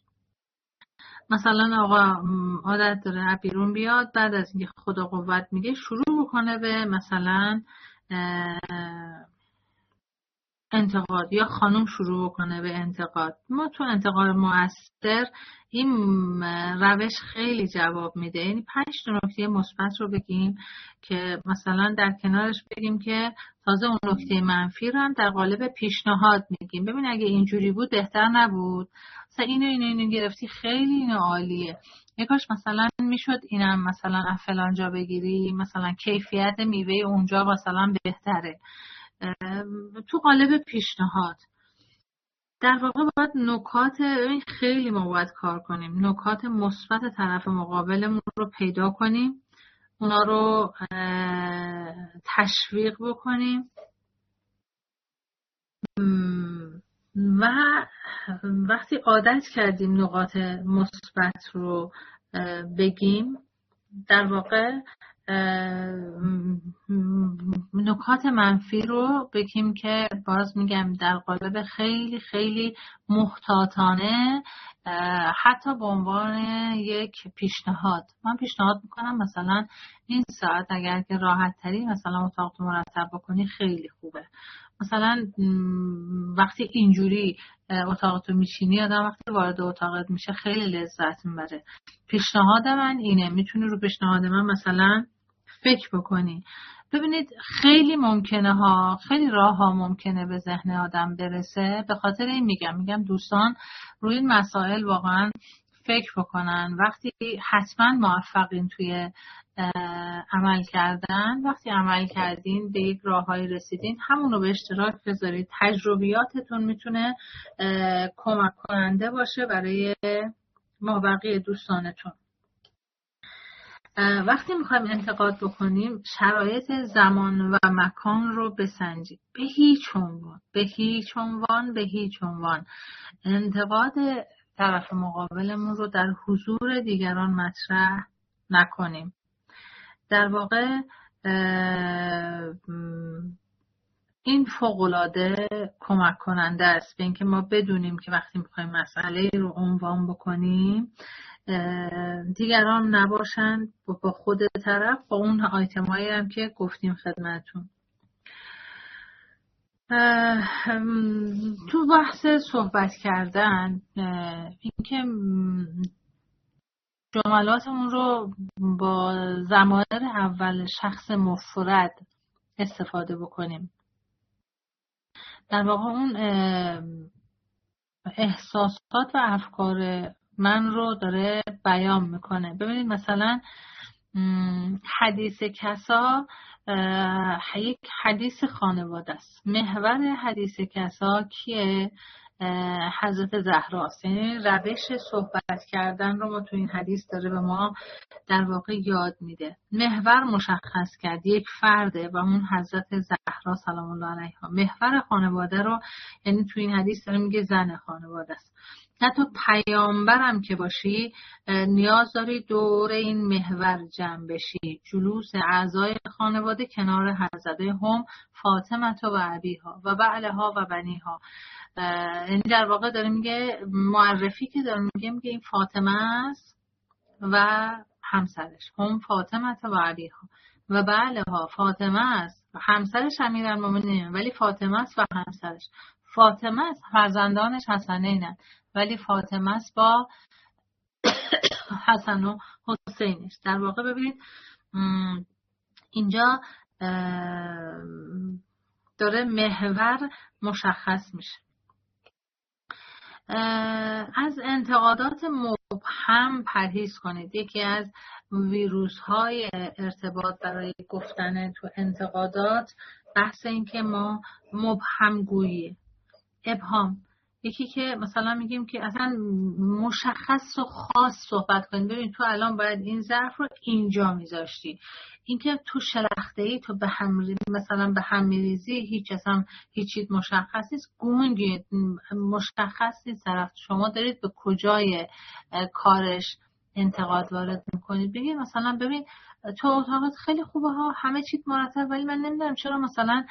مثلا آقا عادت داره بیرون بیاد، بعد از اینکه خدا قوت میگه شروع بکنه به مثلا انتقاد، یا خانم شروع کنه به انتقاد. ما تو انتقاد مؤثر این روش خیلی جواب میده. یعنی 5 نکته مثبت رو بگیم که مثلا در کنارش بگیم که تازه اون نکته منفی رو هم در قالب پیشنهاد میگیم. ببین اگه اینجوری بود بهتر نبود، مثلا اینو گرفتی خیلی اینو عالیه، یکاش مثلا میشد اینم مثلا فلان جا بگیری، مثلا کیفیت میوه اونجا مثلا بهتره. تو قالب پیشنهاد در واقع باید نکات خیلی ما باید کار کنیم، نکات مثبت طرف مقابلمون رو پیدا کنیم، اونا رو تشویق بکنیم و وقتی عادت کردیم نقاط مثبت رو بگیم در واقع نکات منفی رو بگیم که باز میگم در قالب خیلی خیلی محتاطانه، حتی به عنوان یک پیشنهاد من پیشنهاد میکنم مثلا این ساعت اگر که راحت تری مثلا اتاق تو مرتب بکنی خیلی خوبه. مثلا وقتی اینجوری اتاقتو میچینی آدم وقتی وارد اتاقت میشه خیلی لذت میبره. پیشنهاد من اینه، میتونی رو پیشنهاد من مثلا فکر بکنی. ببینید خیلی ممکنه ها، خیلی راه ها ممکنه به ذهن آدم برسه. به خاطر این میگم دوستان روی این مسائل واقعا فکر بکنن. وقتی حتما موفقین توی عمل کردن، وقتی عمل کردین به یک راههایی رسیدین همون رو به اشتراک بذارید. تجربیاتتون میتونه کمک کننده باشه برای مابقی دوستانتون. وقتی میخوایم انتقاد بکنیم شرایط زمان و مکان رو بسنجید. به هیچ عنوان انتقاد طرف مقابلمون رو در حضور دیگران مطرح نکنیم. در واقع این فوق‌العاده کمک کننده است به اینکه ما بدونیم که وقتی میخوایم مسئله رو عنوان بکنیم دیگران نباشن با خود طرف با اون آیتمایی هم که گفتیم خدمتون. تو بحث صحبت کردن اینکه جملاتمون رو با ضمایر اول شخص مفرد استفاده بکنیم. در واقع اون احساسات و افکار من رو داره بیان میکنه. ببینید مثلا حدیث کسا یک حدیث خانواده است. محور حدیث کسا کیه؟ حضرت زهراست. یعنی روش صحبت کردن رو ما تو این حدیث داره به ما در واقع یاد میده. محور مشخص کرد یک فرده و اون حضرت زهرا سلام الله علیها. محور خانواده رو یعنی تو این حدیث داره میگه زن خانواده است. حتی پیامبرم که باشی نیاز داری دور این محور جمع بشی. جلوس اعضای خانواده کنار حضرت هم فاطمه و ابیها و بعلها و بنیها. این در واقع داره میگه معرفی که داره میگه این فاطمه است و همسرش، هم فاطمه و ابیها و بعلها. فاطمه است و همسرش امیرالمومنین ولی فاطمه است و همسرش. فاطمه است فرزندانش حسنینن ولی فاطمه است با حسن و حسینش. در واقع ببینید اینجا داره محور مشخص میشه. از انتقادات مبهم پرهیز کنید. یکی از ویروس های ارتباط برای گفتن تو انتقادات بحث این که ما مبهم گویی، ابهام. یکی که مثلا میگیم که اصلا مشخص و خاص صحبت کنید. ببین تو الان باید این ظرف رو اینجا میذاشتی. اینکه تو شلخته‌ای تو به هم مثلا به هم میریزی هیچ چیز مشخص نیست. گنگی مشخص نیست طرف شما دارید به کجای کارش انتقاد وارد میکنید. بگید مثلا ببین تو اتاقت خیلی خوبه ها، همه چیز مرتب، ولی من نمیدونم چرا مثلا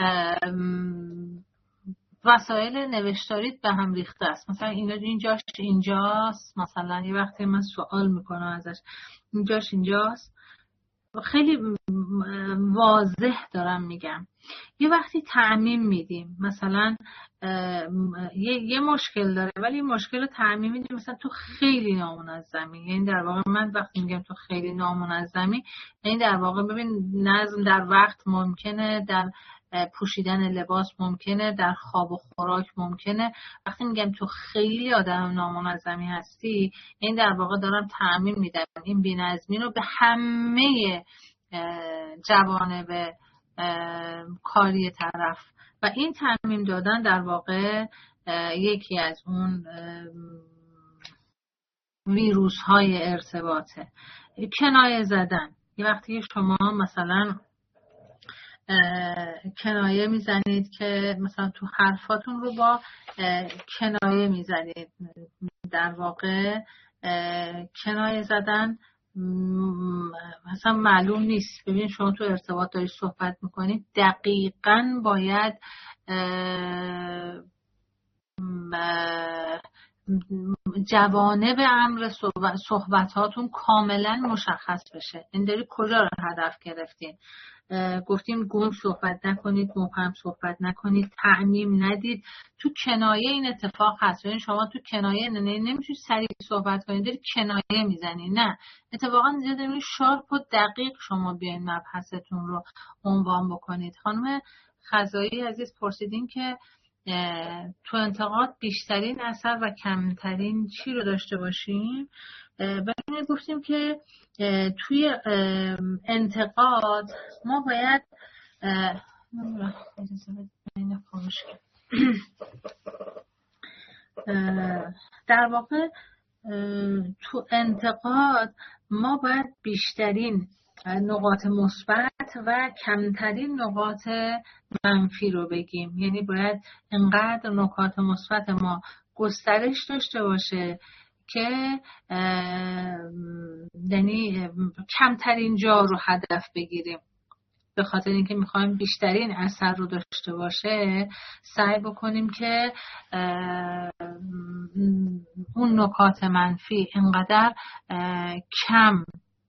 وسایل نوشتاریت به هم ریخته است. مثلا اینجاش اینجاست. مثلا یه وقتی من سوال میکنم ازش اینجاست. خیلی واضح دارم میگم. یه وقتی تعمیم میدیم مثلا یه مشکل داره ولی مشکل رو تعمیم میدیم مثلا تو خیلی نامنظمی. یعنی در واقع من وقتی میگم تو خیلی نامنظمی یعنی در واقع ببین نظم در وقت ممکنه، در پوشیدن لباس ممکنه، در خواب و خوراک ممکنه. وقتی میگم تو خیلی آدم نامنظمی هستی این در واقع دارم تعمیم میدم این بی‌نظمی رو به همه جوانب کاری طرف و این تعمیم دادن در واقع یکی از اون ویروس های ارتباطه. کنایه زدن. یه وقتی شما مثلا کنایه میزنید که مثلا تو حرفاتون رو با کنایه میزنید. در واقع کنایه زدن اصلا معلوم نیست. ببین شما تو ارتباط داری صحبت میکنید، دقیقاً باید جوانب امر صحبتاتون کاملا مشخص بشه. این داری کجا رو هدف گرفتین. گفتیم گم صحبت نکنید، مبهم صحبت نکنید، تعمیم ندید. تو کنایه این اتفاق هست. یعنی شما تو کنایه نمیتونید سریع صحبت کنید، داری کنایه میزنید. نه، اتفاقا اینجا دارید شارپ و دقیق شما بیاین مبحثتون رو عنوان بکنید. خانم خزایی عزیز پرسیدین که تو انتقاد بیشترین اثر و کمترین چی رو داشته باشیم. ولی گفتیم که توی انتقاد ما باید در واقع تو انتقاد ما باید بیشترین نقاط مثبت و کمترین نقاط منفی رو بگیم. یعنی باید انقدر نکات مثبت ما گسترش داشته باشه که یعنی کمترین جا رو هدف بگیریم. به خاطر اینکه میخوایم بیشترین اثر رو داشته باشه، سعی بکنیم که اون نکات منفی انقدر کم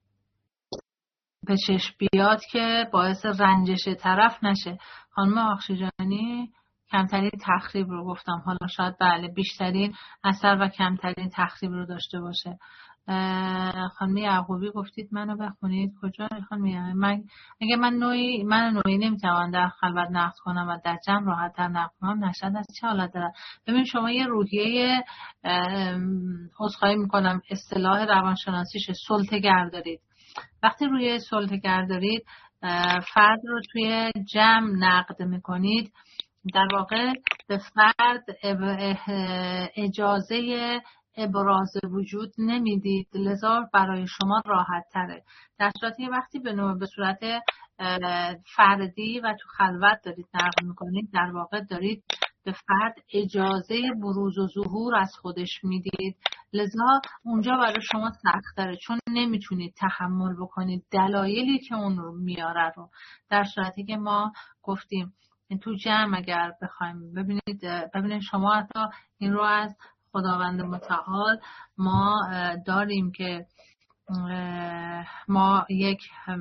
به چشم بیاد که باعث رنجش طرف نشه. خانم آخشیجانی کمترین تخریب رو گفتم، حالا شاید بله بیشترین اثر و کمترین تخریب رو داشته باشه. خانم یعقوبی گفتید منو بخونید. کجا خانم؟ اگه من نوعی نمیتوانم در خلوت نقد کنم و در جمع راحت تر نقد کنم، نشد از چه حالت دارد؟ ببین شما یه روحیه عذرخواهی میکنم اصطلاح روانشناسیش سلطه‌گر دارید. وقتی روی سلطه‌گر دارید فرد رو توی جمع نقد میکنید، در واقع به فرد اجازه ابراز وجود نمیدید، لذا برای شما راحت تره. در صورتی وقتی به صورت فردی و تو خلوت دارید نقد میکنید، در واقع دارید به فرد اجازه بروز و ظهور از خودش میدید، لذا اونجا برای شما سخت‌تره، چون نمیتونید تحمل بکنید دلایلی که اون رو میاره رو. در صورتی که ما گفتیم تو جمع اگر بخوایم ببینید شما حتی این رو از خداوند متعال ما داریم که ما یک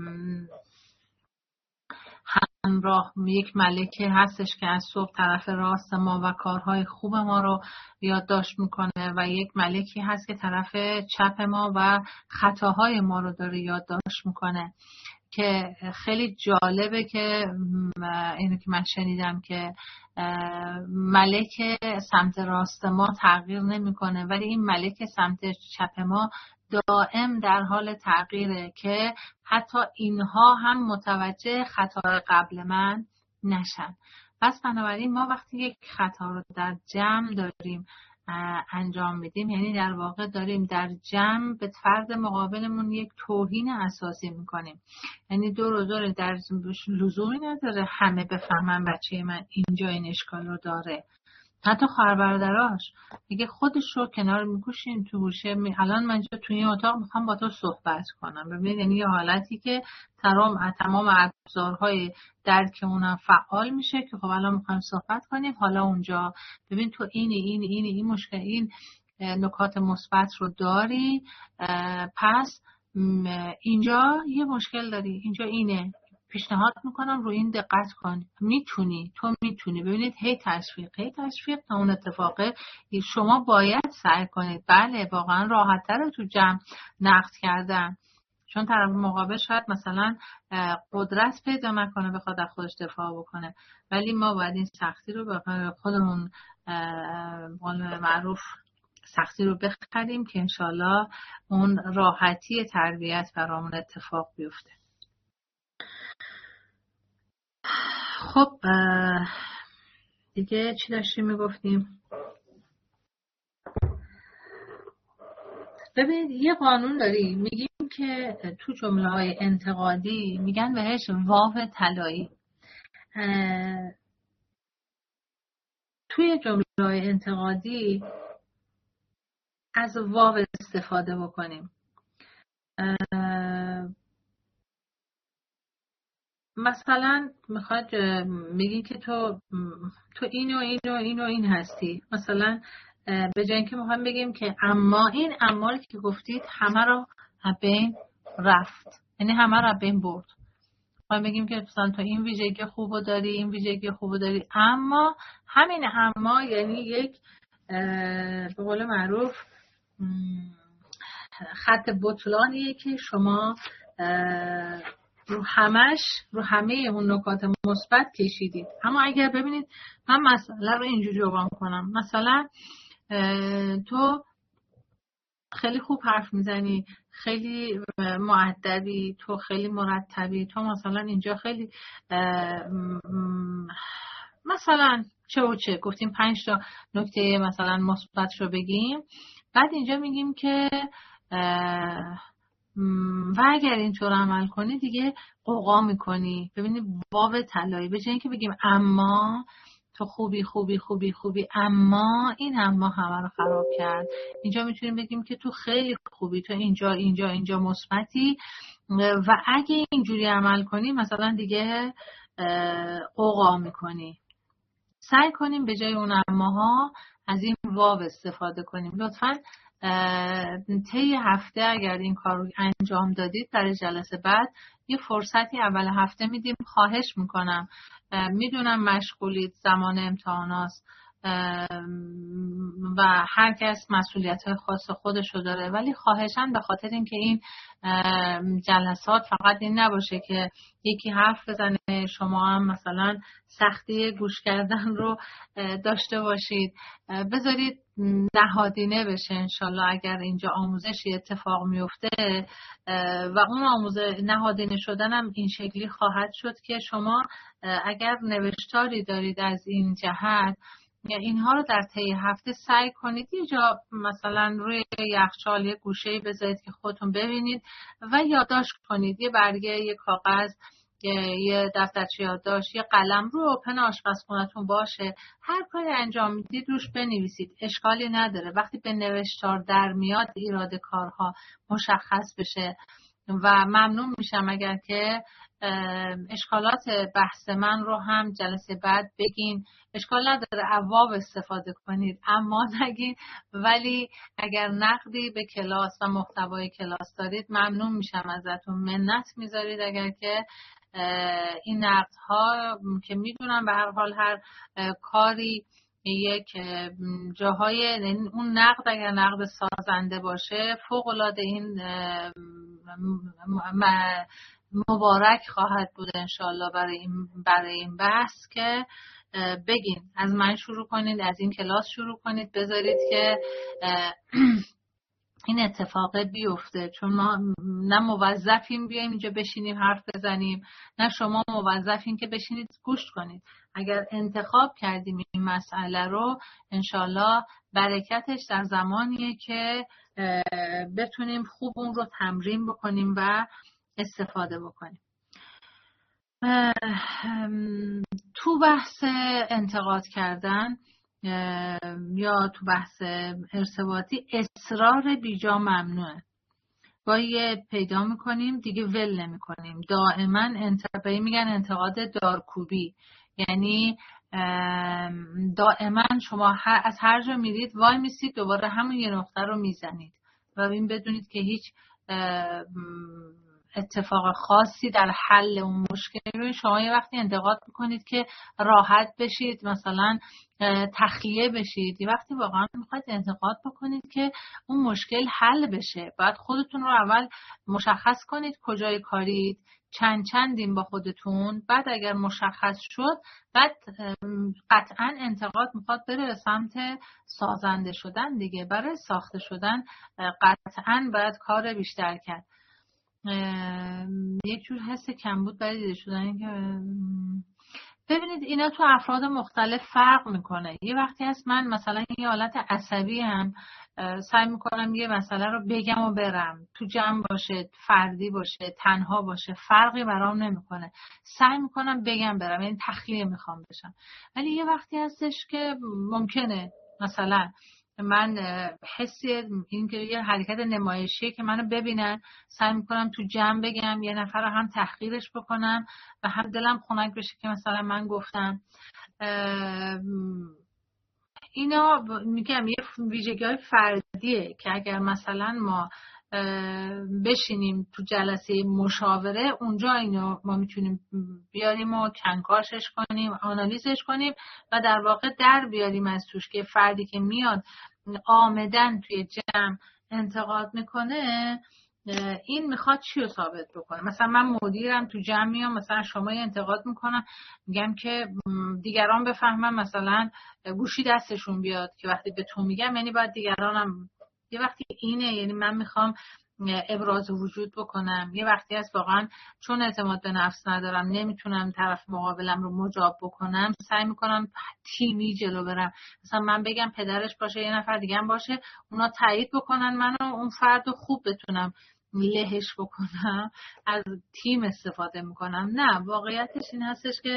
همراه یک ملکه هستش که از صبح طرف راست ما و کارهای خوب ما رو یادداشت میکنه و یک ملکی هست که طرف چپ ما و خطاهای ما رو داره یادداشت میکنه. که خیلی جالبه که اینو که من شنیدم که ملک سمت راست ما تغییر نمیکنه، ولی این ملک سمت چپ ما دائم در حال تغییره که حتی اینها هم متوجه خطای قبل من نشن. پس بنابراین ما وقتی یک خطا رو در جمع داریم انجام میدیم، یعنی در واقع داریم در جمع به فرد مقابلمون یک توهین اساسی میکنیم. یعنی دور در لزومی نداره همه بفهمن بچه من اینجا این اشکال رو داره. حتی خواهر برادراش میگه خودش رو کنار میکشین تو گوشه الان من اینجا توی این اتاق میخوام با تو صحبت کنم. ببینید یعنی یه حالتی که تمام ابزارهای درک اونم فعال میشه که خب الان میخوایم صحبت کنیم. حالا اونجا ببین تو این مشکل، این نکات مثبت رو داری، پس اینجا یه مشکل داری، اینجا اینه، پیشنهاد میکنم رو این دقت کن، تو میتونی. ببینید هی تشویق تا اون اتفاقه. شما باید سعی کنید. بله واقعا راحت تره تو جمع نقد کردن، چون طرف مقابل شاید مثلا قدرت پیدا نکنه بخواد از خودش دفاع بکنه، ولی ما باید این سختی رو به خودمون معروف سختی رو بخریم که انشالله اون راحتی تربیت برامون اتفاق بیفته. خب دیگه چی داشتیم میگفتیم؟ ببینید یه قانون داریم، میگیم که تو جمله‌های انتقادی میگن بهش واو طلایی. توی جمله‌های انتقادی از واو استفاده بکنیم. مثلا میخواد میگین که تو این هستی، مثلا به جای اینکه میخوایم بگیم که اما این اماری که گفتید همه رو بین رفت، یعنی همه رو بین برد. میخوایم بگیم که مثلا تو این ویژگی خوبو داری، این ویژگی خوبو داری، اما همین اما یعنی یک به قول معروف خط بطلانیه که شما رو همه اون نکات مثبت کشیدید. اما اگر ببینید من مسئله رو اینجوری جبران کنم، مثلا تو خیلی خوب حرف میزنی، خیلی مؤدبی، تو خیلی مرتبی، تو مثلا اینجا خیلی مثلا چه گفتیم 5 تا نکته مثلا مثبت رو بگیم، بعد اینجا میگیم که و اگر اینطور عمل کنی دیگه قوقا میکنی. ببینید واو طلایی، به جای اینکه بگیم اما تو خوبی اما این اما همه رو خراب کرد، اینجا میتونیم بگیم که تو خیلی خوبی، تو اینجا مثبتی و اگه اینجوری عمل کنی مثلا دیگه قوقا میکنی. سعی کنیم به جای اون اماها از این واو استفاده کنیم. لطفاً طی هفته اگر این کار رو انجام دادید، برای جلسه بعد یه فرصتی اول هفته میدیم. خواهش میکنم، میدونم مشغولید، زمان امتحاناست و هر کس مسئولیت‌های خاص خودشو داره، ولی خواهشاً به خاطر اینکه این جلسات فقط این نباشه که یکی حرف بزنه شما هم مثلا سختی گوش کردن رو داشته باشید، بذارید نهادینه بشه. انشالله اگر اینجا آموزشی اتفاق میفته و اون نهادینه شدن هم این شکلی خواهد شد که شما اگر نوشتاری دارید از این جهت، اینها رو در طی هفته سعی کنید یه جا مثلا روی یخچال یه گوشه‌ای بذارید که خودتون ببینید و یادداشت کنید. یه برگه، یه کاغذ، یه دفترچه یادداشت، یه قلم رو اوپن آشپزخونه‌تون باشه. هر کاری انجام میدید روش بنویسید، اشکالی نداره. وقتی به نوشتار در میاد ایراد کارها مشخص بشه و ممنون میشم اگر که اشکالات بحث من رو هم جلسه بعد بگین. اشکال نداره واو استفاده کنید اما نگین، ولی اگر نقدی به کلاس و محتوای کلاس دارید ممنون میشم ازتون. منت میذارید اگر که این نقدها که میدونم به هر حال هر کاری یک جاهای اون نقد اگر نقد سازنده باشه فوق‌العاده این مبارک خواهد بود انشالله برای این بحث که بگین از من شروع کنید، از این کلاس شروع کنید، بذارید که این اتفاق بیفته. چون ما نه موظفیم بیایم اینجا بشینیم حرف بزنیم، نه شما موظفین که بشینید گوش کنید. اگر انتخاب کردیم این مسئله رو، انشالله برکتش در زمانیه که بتونیم خوب اون رو تمرین بکنیم و استفاده بکنیم. تو بحث انتقاد کردن یا تو بحث ارتباطی اصرار بیجا ممنوعه. گاهی پیدا میکنیم دیگه ول نمیکنیم. دائما میگن انتقاد دارکوبی، یعنی دائما شما از هر جا میرید وای میسید دوباره همون یه نقطه رو میزنید و این بدونید که هیچ اتفاق خاصی در حل اون مشکل رو شما یه وقتی انتقاد میکنید که راحت بشید، مثلا تخلیه بشید. یه وقتی واقعا میخواید انتقاد بکنید که اون مشکل حل بشه. باید خودتون رو اول مشخص کنید کجای کارید، چندین با خودتون. بعد اگر مشخص شد، بعد قطعا انتقاد میخواد بره به سمت سازنده شدن دیگه. برای ساخته شدن قطعا باید کار بیشتر کرد. یک جور حس کمبود برای دیده شدن که ببینید اینا تو افراد مختلف فرق میکنه. یه وقتی هست من مثلا یه حالت عصبی هم سعی میکنم یه مسئله رو بگم و برم، تو جمع باشه، فردی باشه، تنها باشه، فرقی برام نمیکنه، سعی میکنم بگم برم، یعنی تخلیه میخوام بشم. ولی یه وقتی هستش که ممکنه مثلا من حسی این که یه حرکت نمایشیه که منو ببینن، سعی میکنم تو جمع بگم، یه نفر رو هم تحقیرش بکنم و هم دلم خنک بشه که مثلا من گفتم. اینا میگم یه ویژگی‌های فردیه که اگر مثلا ما بشینیم تو جلسه مشاوره، اونجا اینو ما میتونیم بیاریم و کنکاشش کنیم، آنالیزش کنیم و در واقع در بیاریم از توش که فردی که میاد آمدن توی جمع انتقاد میکنه، این میخواد چی رو ثابت بکنه. مثلا من مدیرم، تو جمع میام مثلا شما انتقاد میکنم، میگم که دیگران بفهمن مثلا گوشی دستشون بیاد، که وقتی به تو میگم یعنی باید دیگرانم. یه وقتی اینه، یعنی من میخوام ابراز وجود بکنم. یه وقتی هست واقعا چون اعتماد به نفس ندارم، نمیتونم طرف مقابلم رو مجاب بکنم، سعی میکنم تیمی جلو برم. مثلا من بگم پدرش باشه، یه نفر دیگه هم باشه، اونا تایید بکنن منو، اون فرد رو خوب بتونم لهش بکنم، از تیم استفاده میکنم. نه، واقعیتش این هستش که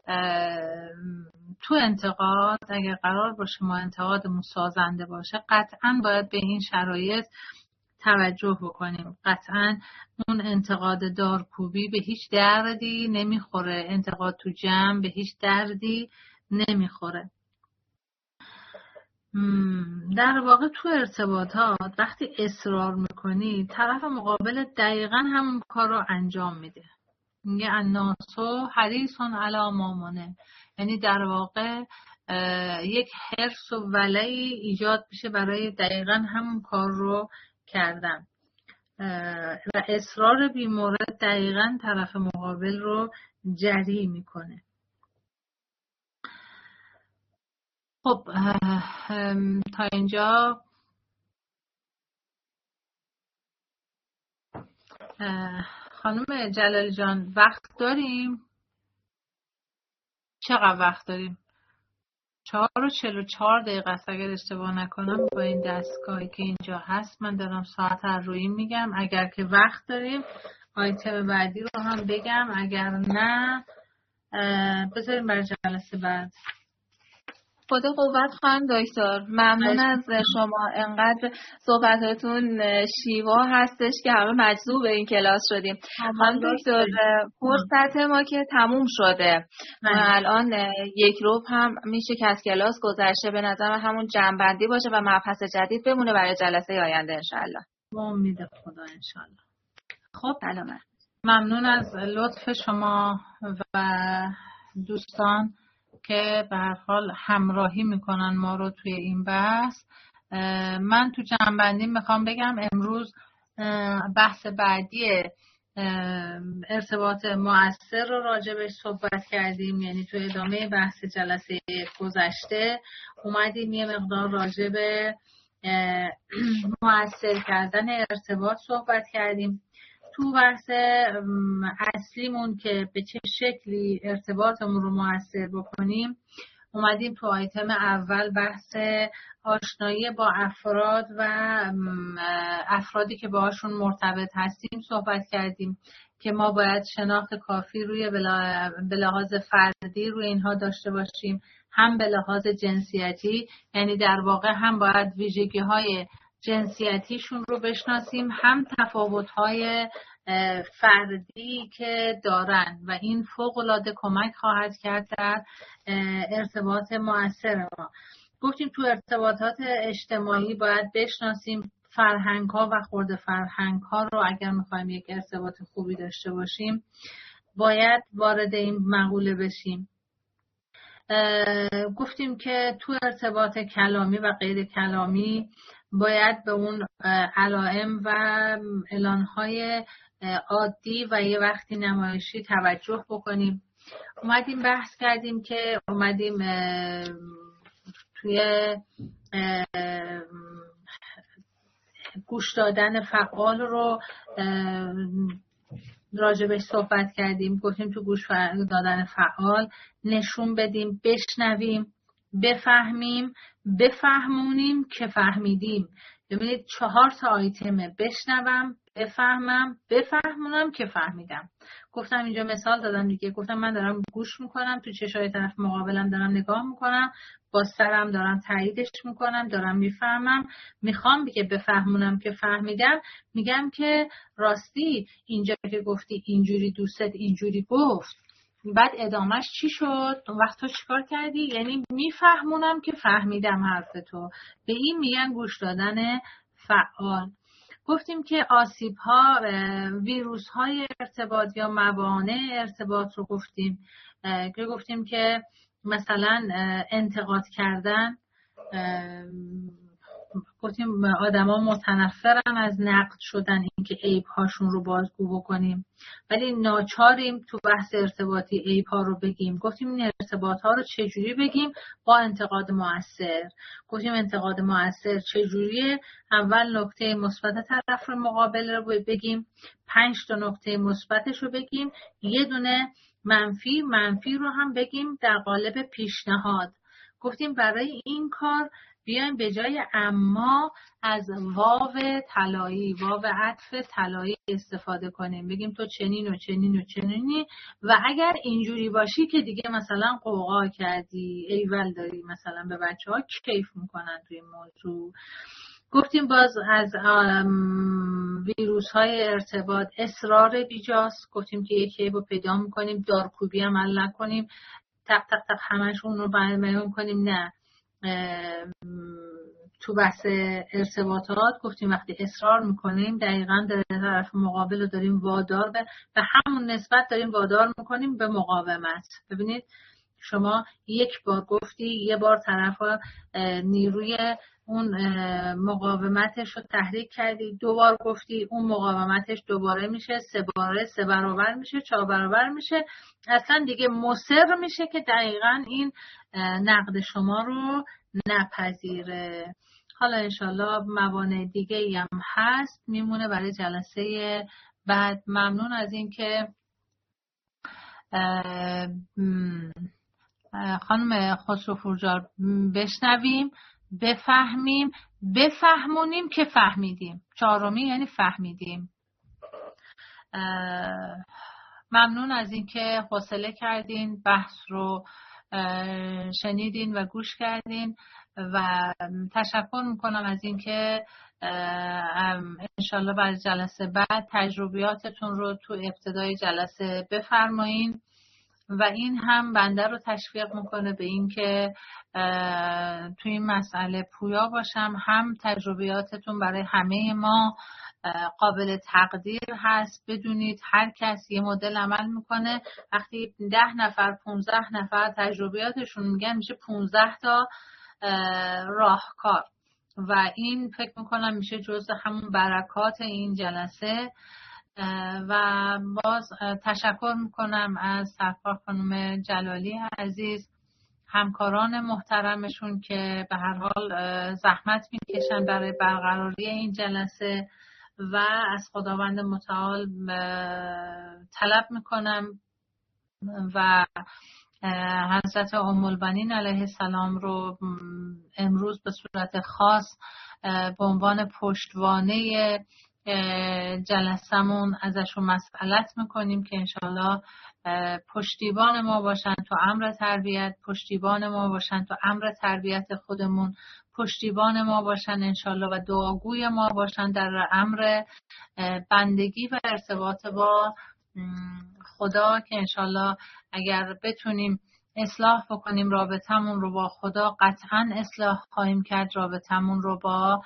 تو انتقاد اگر قرار باشه ما انتقادمون سازنده باشه، قطعا باید به این شرایط توجه بکنیم. قطعا اون انتقاد دارکوبی به هیچ دردی نمیخوره، انتقاد تو جمع به هیچ دردی نمیخوره. در واقع تو ارتباطات وقتی اصرار میکنی، طرف مقابل دقیقا همون کار رو انجام میده. میگه الناسو حریصون علی ما منع، یعنی در واقع یک حرص و ولعی ایجاد میشه برای دقیقا همون کار رو کردن و اصرار بی‌مورد دقیقا طرف مقابل رو جری میکنه. خب تا اینجا خانم جلالی جان وقت داریم؟ چقدر وقت داریم؟ 4:44 است اگر اشتباه نکنم با این دستگاهی که اینجا هست. من دارم ساعت رو روی میگم. اگر که وقت داریم آیتم بعدی رو هم بگم، اگر نه بذاریم برای جلسه بعد. خدا قوت خانم دکتر، ممنون از شما. انقدر صحبتاتون شیوا هستش که همه مجذوب این کلاس شدیم. خانم دکتر فرصت ما که تموم شده، الان 1 ربع هم میشه که از کلاس گذشته. به نظر همون جمع‌بندی باشه و مبحث جدید بمونه برای جلسه آینده انشالله. امید خدا انشالله. خب سلامت. ممنون از لطف شما و دوستان که به هر حال همراهی میکنن ما رو توی این بحث. من تو جنبندی میخوام بگم امروز بحث بعدی ارتباط مؤثر رو راجبش صحبت کردیم، یعنی تو ادامه بحث جلسه گذشته اومدیم یه مقدار راجب مؤثر کردن ارتباط صحبت کردیم. تو بحث اصلیمون که به چه شکلی ارتباطمون رو مؤثر بکنیم، اومدیم تو آیتم اول بحث آشنایی با افراد و افرادی که باهاشون مرتبط هستیم صحبت کردیم که ما باید شناخت کافی روی به لحاظ فردی روی اینها داشته باشیم، هم به لحاظ جنسیتی، یعنی در واقع هم باید ویژگی‌های جنسیتیشون رو بشناسیم، هم تفاوت‌های فردی که دارن و این فوق‌العاده کمک خواهد کرد در ارتباط مؤثر ما. گفتیم تو ارتباطات اجتماعی باید بشناسیم فرهنگ‌ها و خرد فرهنگ‌ها رو. اگر می‌خوایم یک ارتباط خوبی داشته باشیم باید وارد این مقوله بشیم. گفتیم که تو ارتباط کلامی و غیر کلامی باید به اون علائم و اعلان‌های عادی و یه وقتی نمایشی توجه بکنیم. اومدیم بحث کردیم که توی گوش دادن فعال رو راجبش صحبت کردیم. گفتیم تو گوش دادن فعال نشون بدیم، بشنویم، بفهمیم، بفهمونیم که فهمیدیم. ببینید 4 تا آیتمه: بشنوم، بفهمونم که فهمیدم. گفتم اینجا مثال دادم دیگه، گفتم من دارم گوش میکنم، تو چشای طرف مقابلم دارم نگاه میکنم، با سرم دارم تاییدش میکنم، دارم میفهمم. میخوام بگه بفهمونم که فهمیدم، میگم که راستی اینجا که گفتی اینجوری دوستت اینجوری گفت، بعد ادامهش چی شد؟ اون وقت تو چیکار کردی؟ یعنی میفهمونم که فهمیدم حرفتو. به این میگن گوش دادن فعال. گفتیم که آسیب ها، ویروس های ارتباط یا موانع ارتباط رو گفتیم که مثلا انتقاد کردن، گفتیم آدما متنفرن از نقد شدن، اینکه عیب هاشون رو بازگو بکنیم، ولی ناچاریم تو بحث ارتباطی عیب ها رو بگیم. گفتیم این ارتباط ها رو چجوری بگیم؟ با انتقاد مؤثر. گفتیم انتقاد مؤثر چجوریه؟ اول نکته مثبت طرف مقابل رو بگیم، 5 تا نکته مثبتش رو بگیم، یه دونه منفی رو هم بگیم در قالب پیشنهاد. گفتیم برای این کار بیایم به جای اما از واو طلایی، واو عطف طلایی استفاده کنیم، بگیم تو چنین و چنین و چنینی و اگر اینجوری باشی که دیگه مثلا قوقا کردی، ایول داری، مثلا به بچه‌ها کیف میکنن توی موضوع. گفتیم باز از ویروس های ارتباط اصرار بیجاست. گفتیم که یکی رو پیدا میکنیم، دارکوبی عمل نکنیم، تق تق تق همشون رو بیان کنیم، نه. تو بحث ارتباطات گفتیم وقتی اصرار میکنیم دقیقاً در طرف مقابل رو داریم وادار به همون نسبت داریم وادار میکنیم به مقاومت. ببینید شما یک بار گفتی، یه بار طرف نیروی اون مقاومتش رو تحریک کردی، 2 بار گفتی اون مقاومتش دوباره میشه، 3 برابر میشه، 4 برابر میشه، اصلا دیگه مصر میشه که دقیقاً این نقد شما رو نپذیره. حالا انشالله موانع دیگه ای هم هست میمونه برای جلسه بعد. ممنون از این که خانم خسروپورجار بشنویم، بفهمیم، بفهمونیم که فهمیدیم. 4 یعنی فهمیدیم. ممنون از این که حوصله کردین، بحث رو شنیدین و گوش کردین و تشکر میکنم از این که انشالله برای جلسه بعد تجربیاتتون رو تو ابتدای جلسه بفرمایین و این هم بنده رو تشویق میکنه به این که توی این مسئله پویا باشم. هم تجربیاتتون برای همه ما قابل تقدیر هست. بدونید هر کس یه مدل عمل میکنه، وقتی 10 نفر 15 نفر تجربیاتشون میگن میشه 15 تا راهکار و این فکر میکنم میشه جزء همون برکات این جلسه. و باز تشکر میکنم از سرکار خانم جلالی عزیز، همکاران محترمشون که به هر حال زحمت میکشن برای برقراری این جلسه و از خداوند متعال طلب میکنم و حضرت ام البنین علیه السلام رو امروز به صورت خاص به عنوان پشتوانه جلسمون ازشون مسئلت میکنیم که انشالله پشتیبان ما باشن تو امر تربیت، پشتیبان ما باشن تو امر تربیت خودمون، پشتیبان ما باشن انشالله و دعاگوی ما باشن در امر بندگی و ارتباط با خدا که انشالله اگر بتونیم اصلاح بکنیم رابطمون رو با خدا، قطعا اصلاح خواهیم کرد رابطمون رو با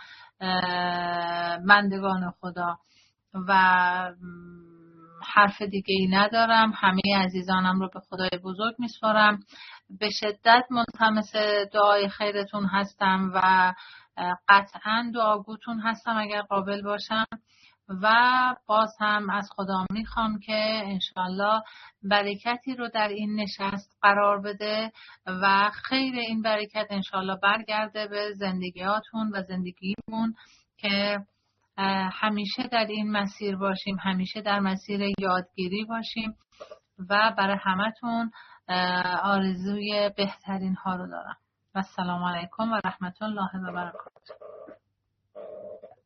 بندگان خدا. و حرف دیگه ای ندارم. همه عزیزانم رو به خدای بزرگ میسپارم. به شدت ملتمس دعای خیرتون هستم و قطعا دعاگوتون هستم اگر قابل باشم و باز هم از خدا میخوام که انشالله برکتی رو در این نشست قرار بده و خیر این برکت انشالله برگرده به زندگیاتون و زندگیمون که همیشه در این مسیر باشیم، همیشه در مسیر یادگیری باشیم و برای همتون آرزوی بهترین ها رو دارم. و السلام علیکم و رحمت الله و برکاته.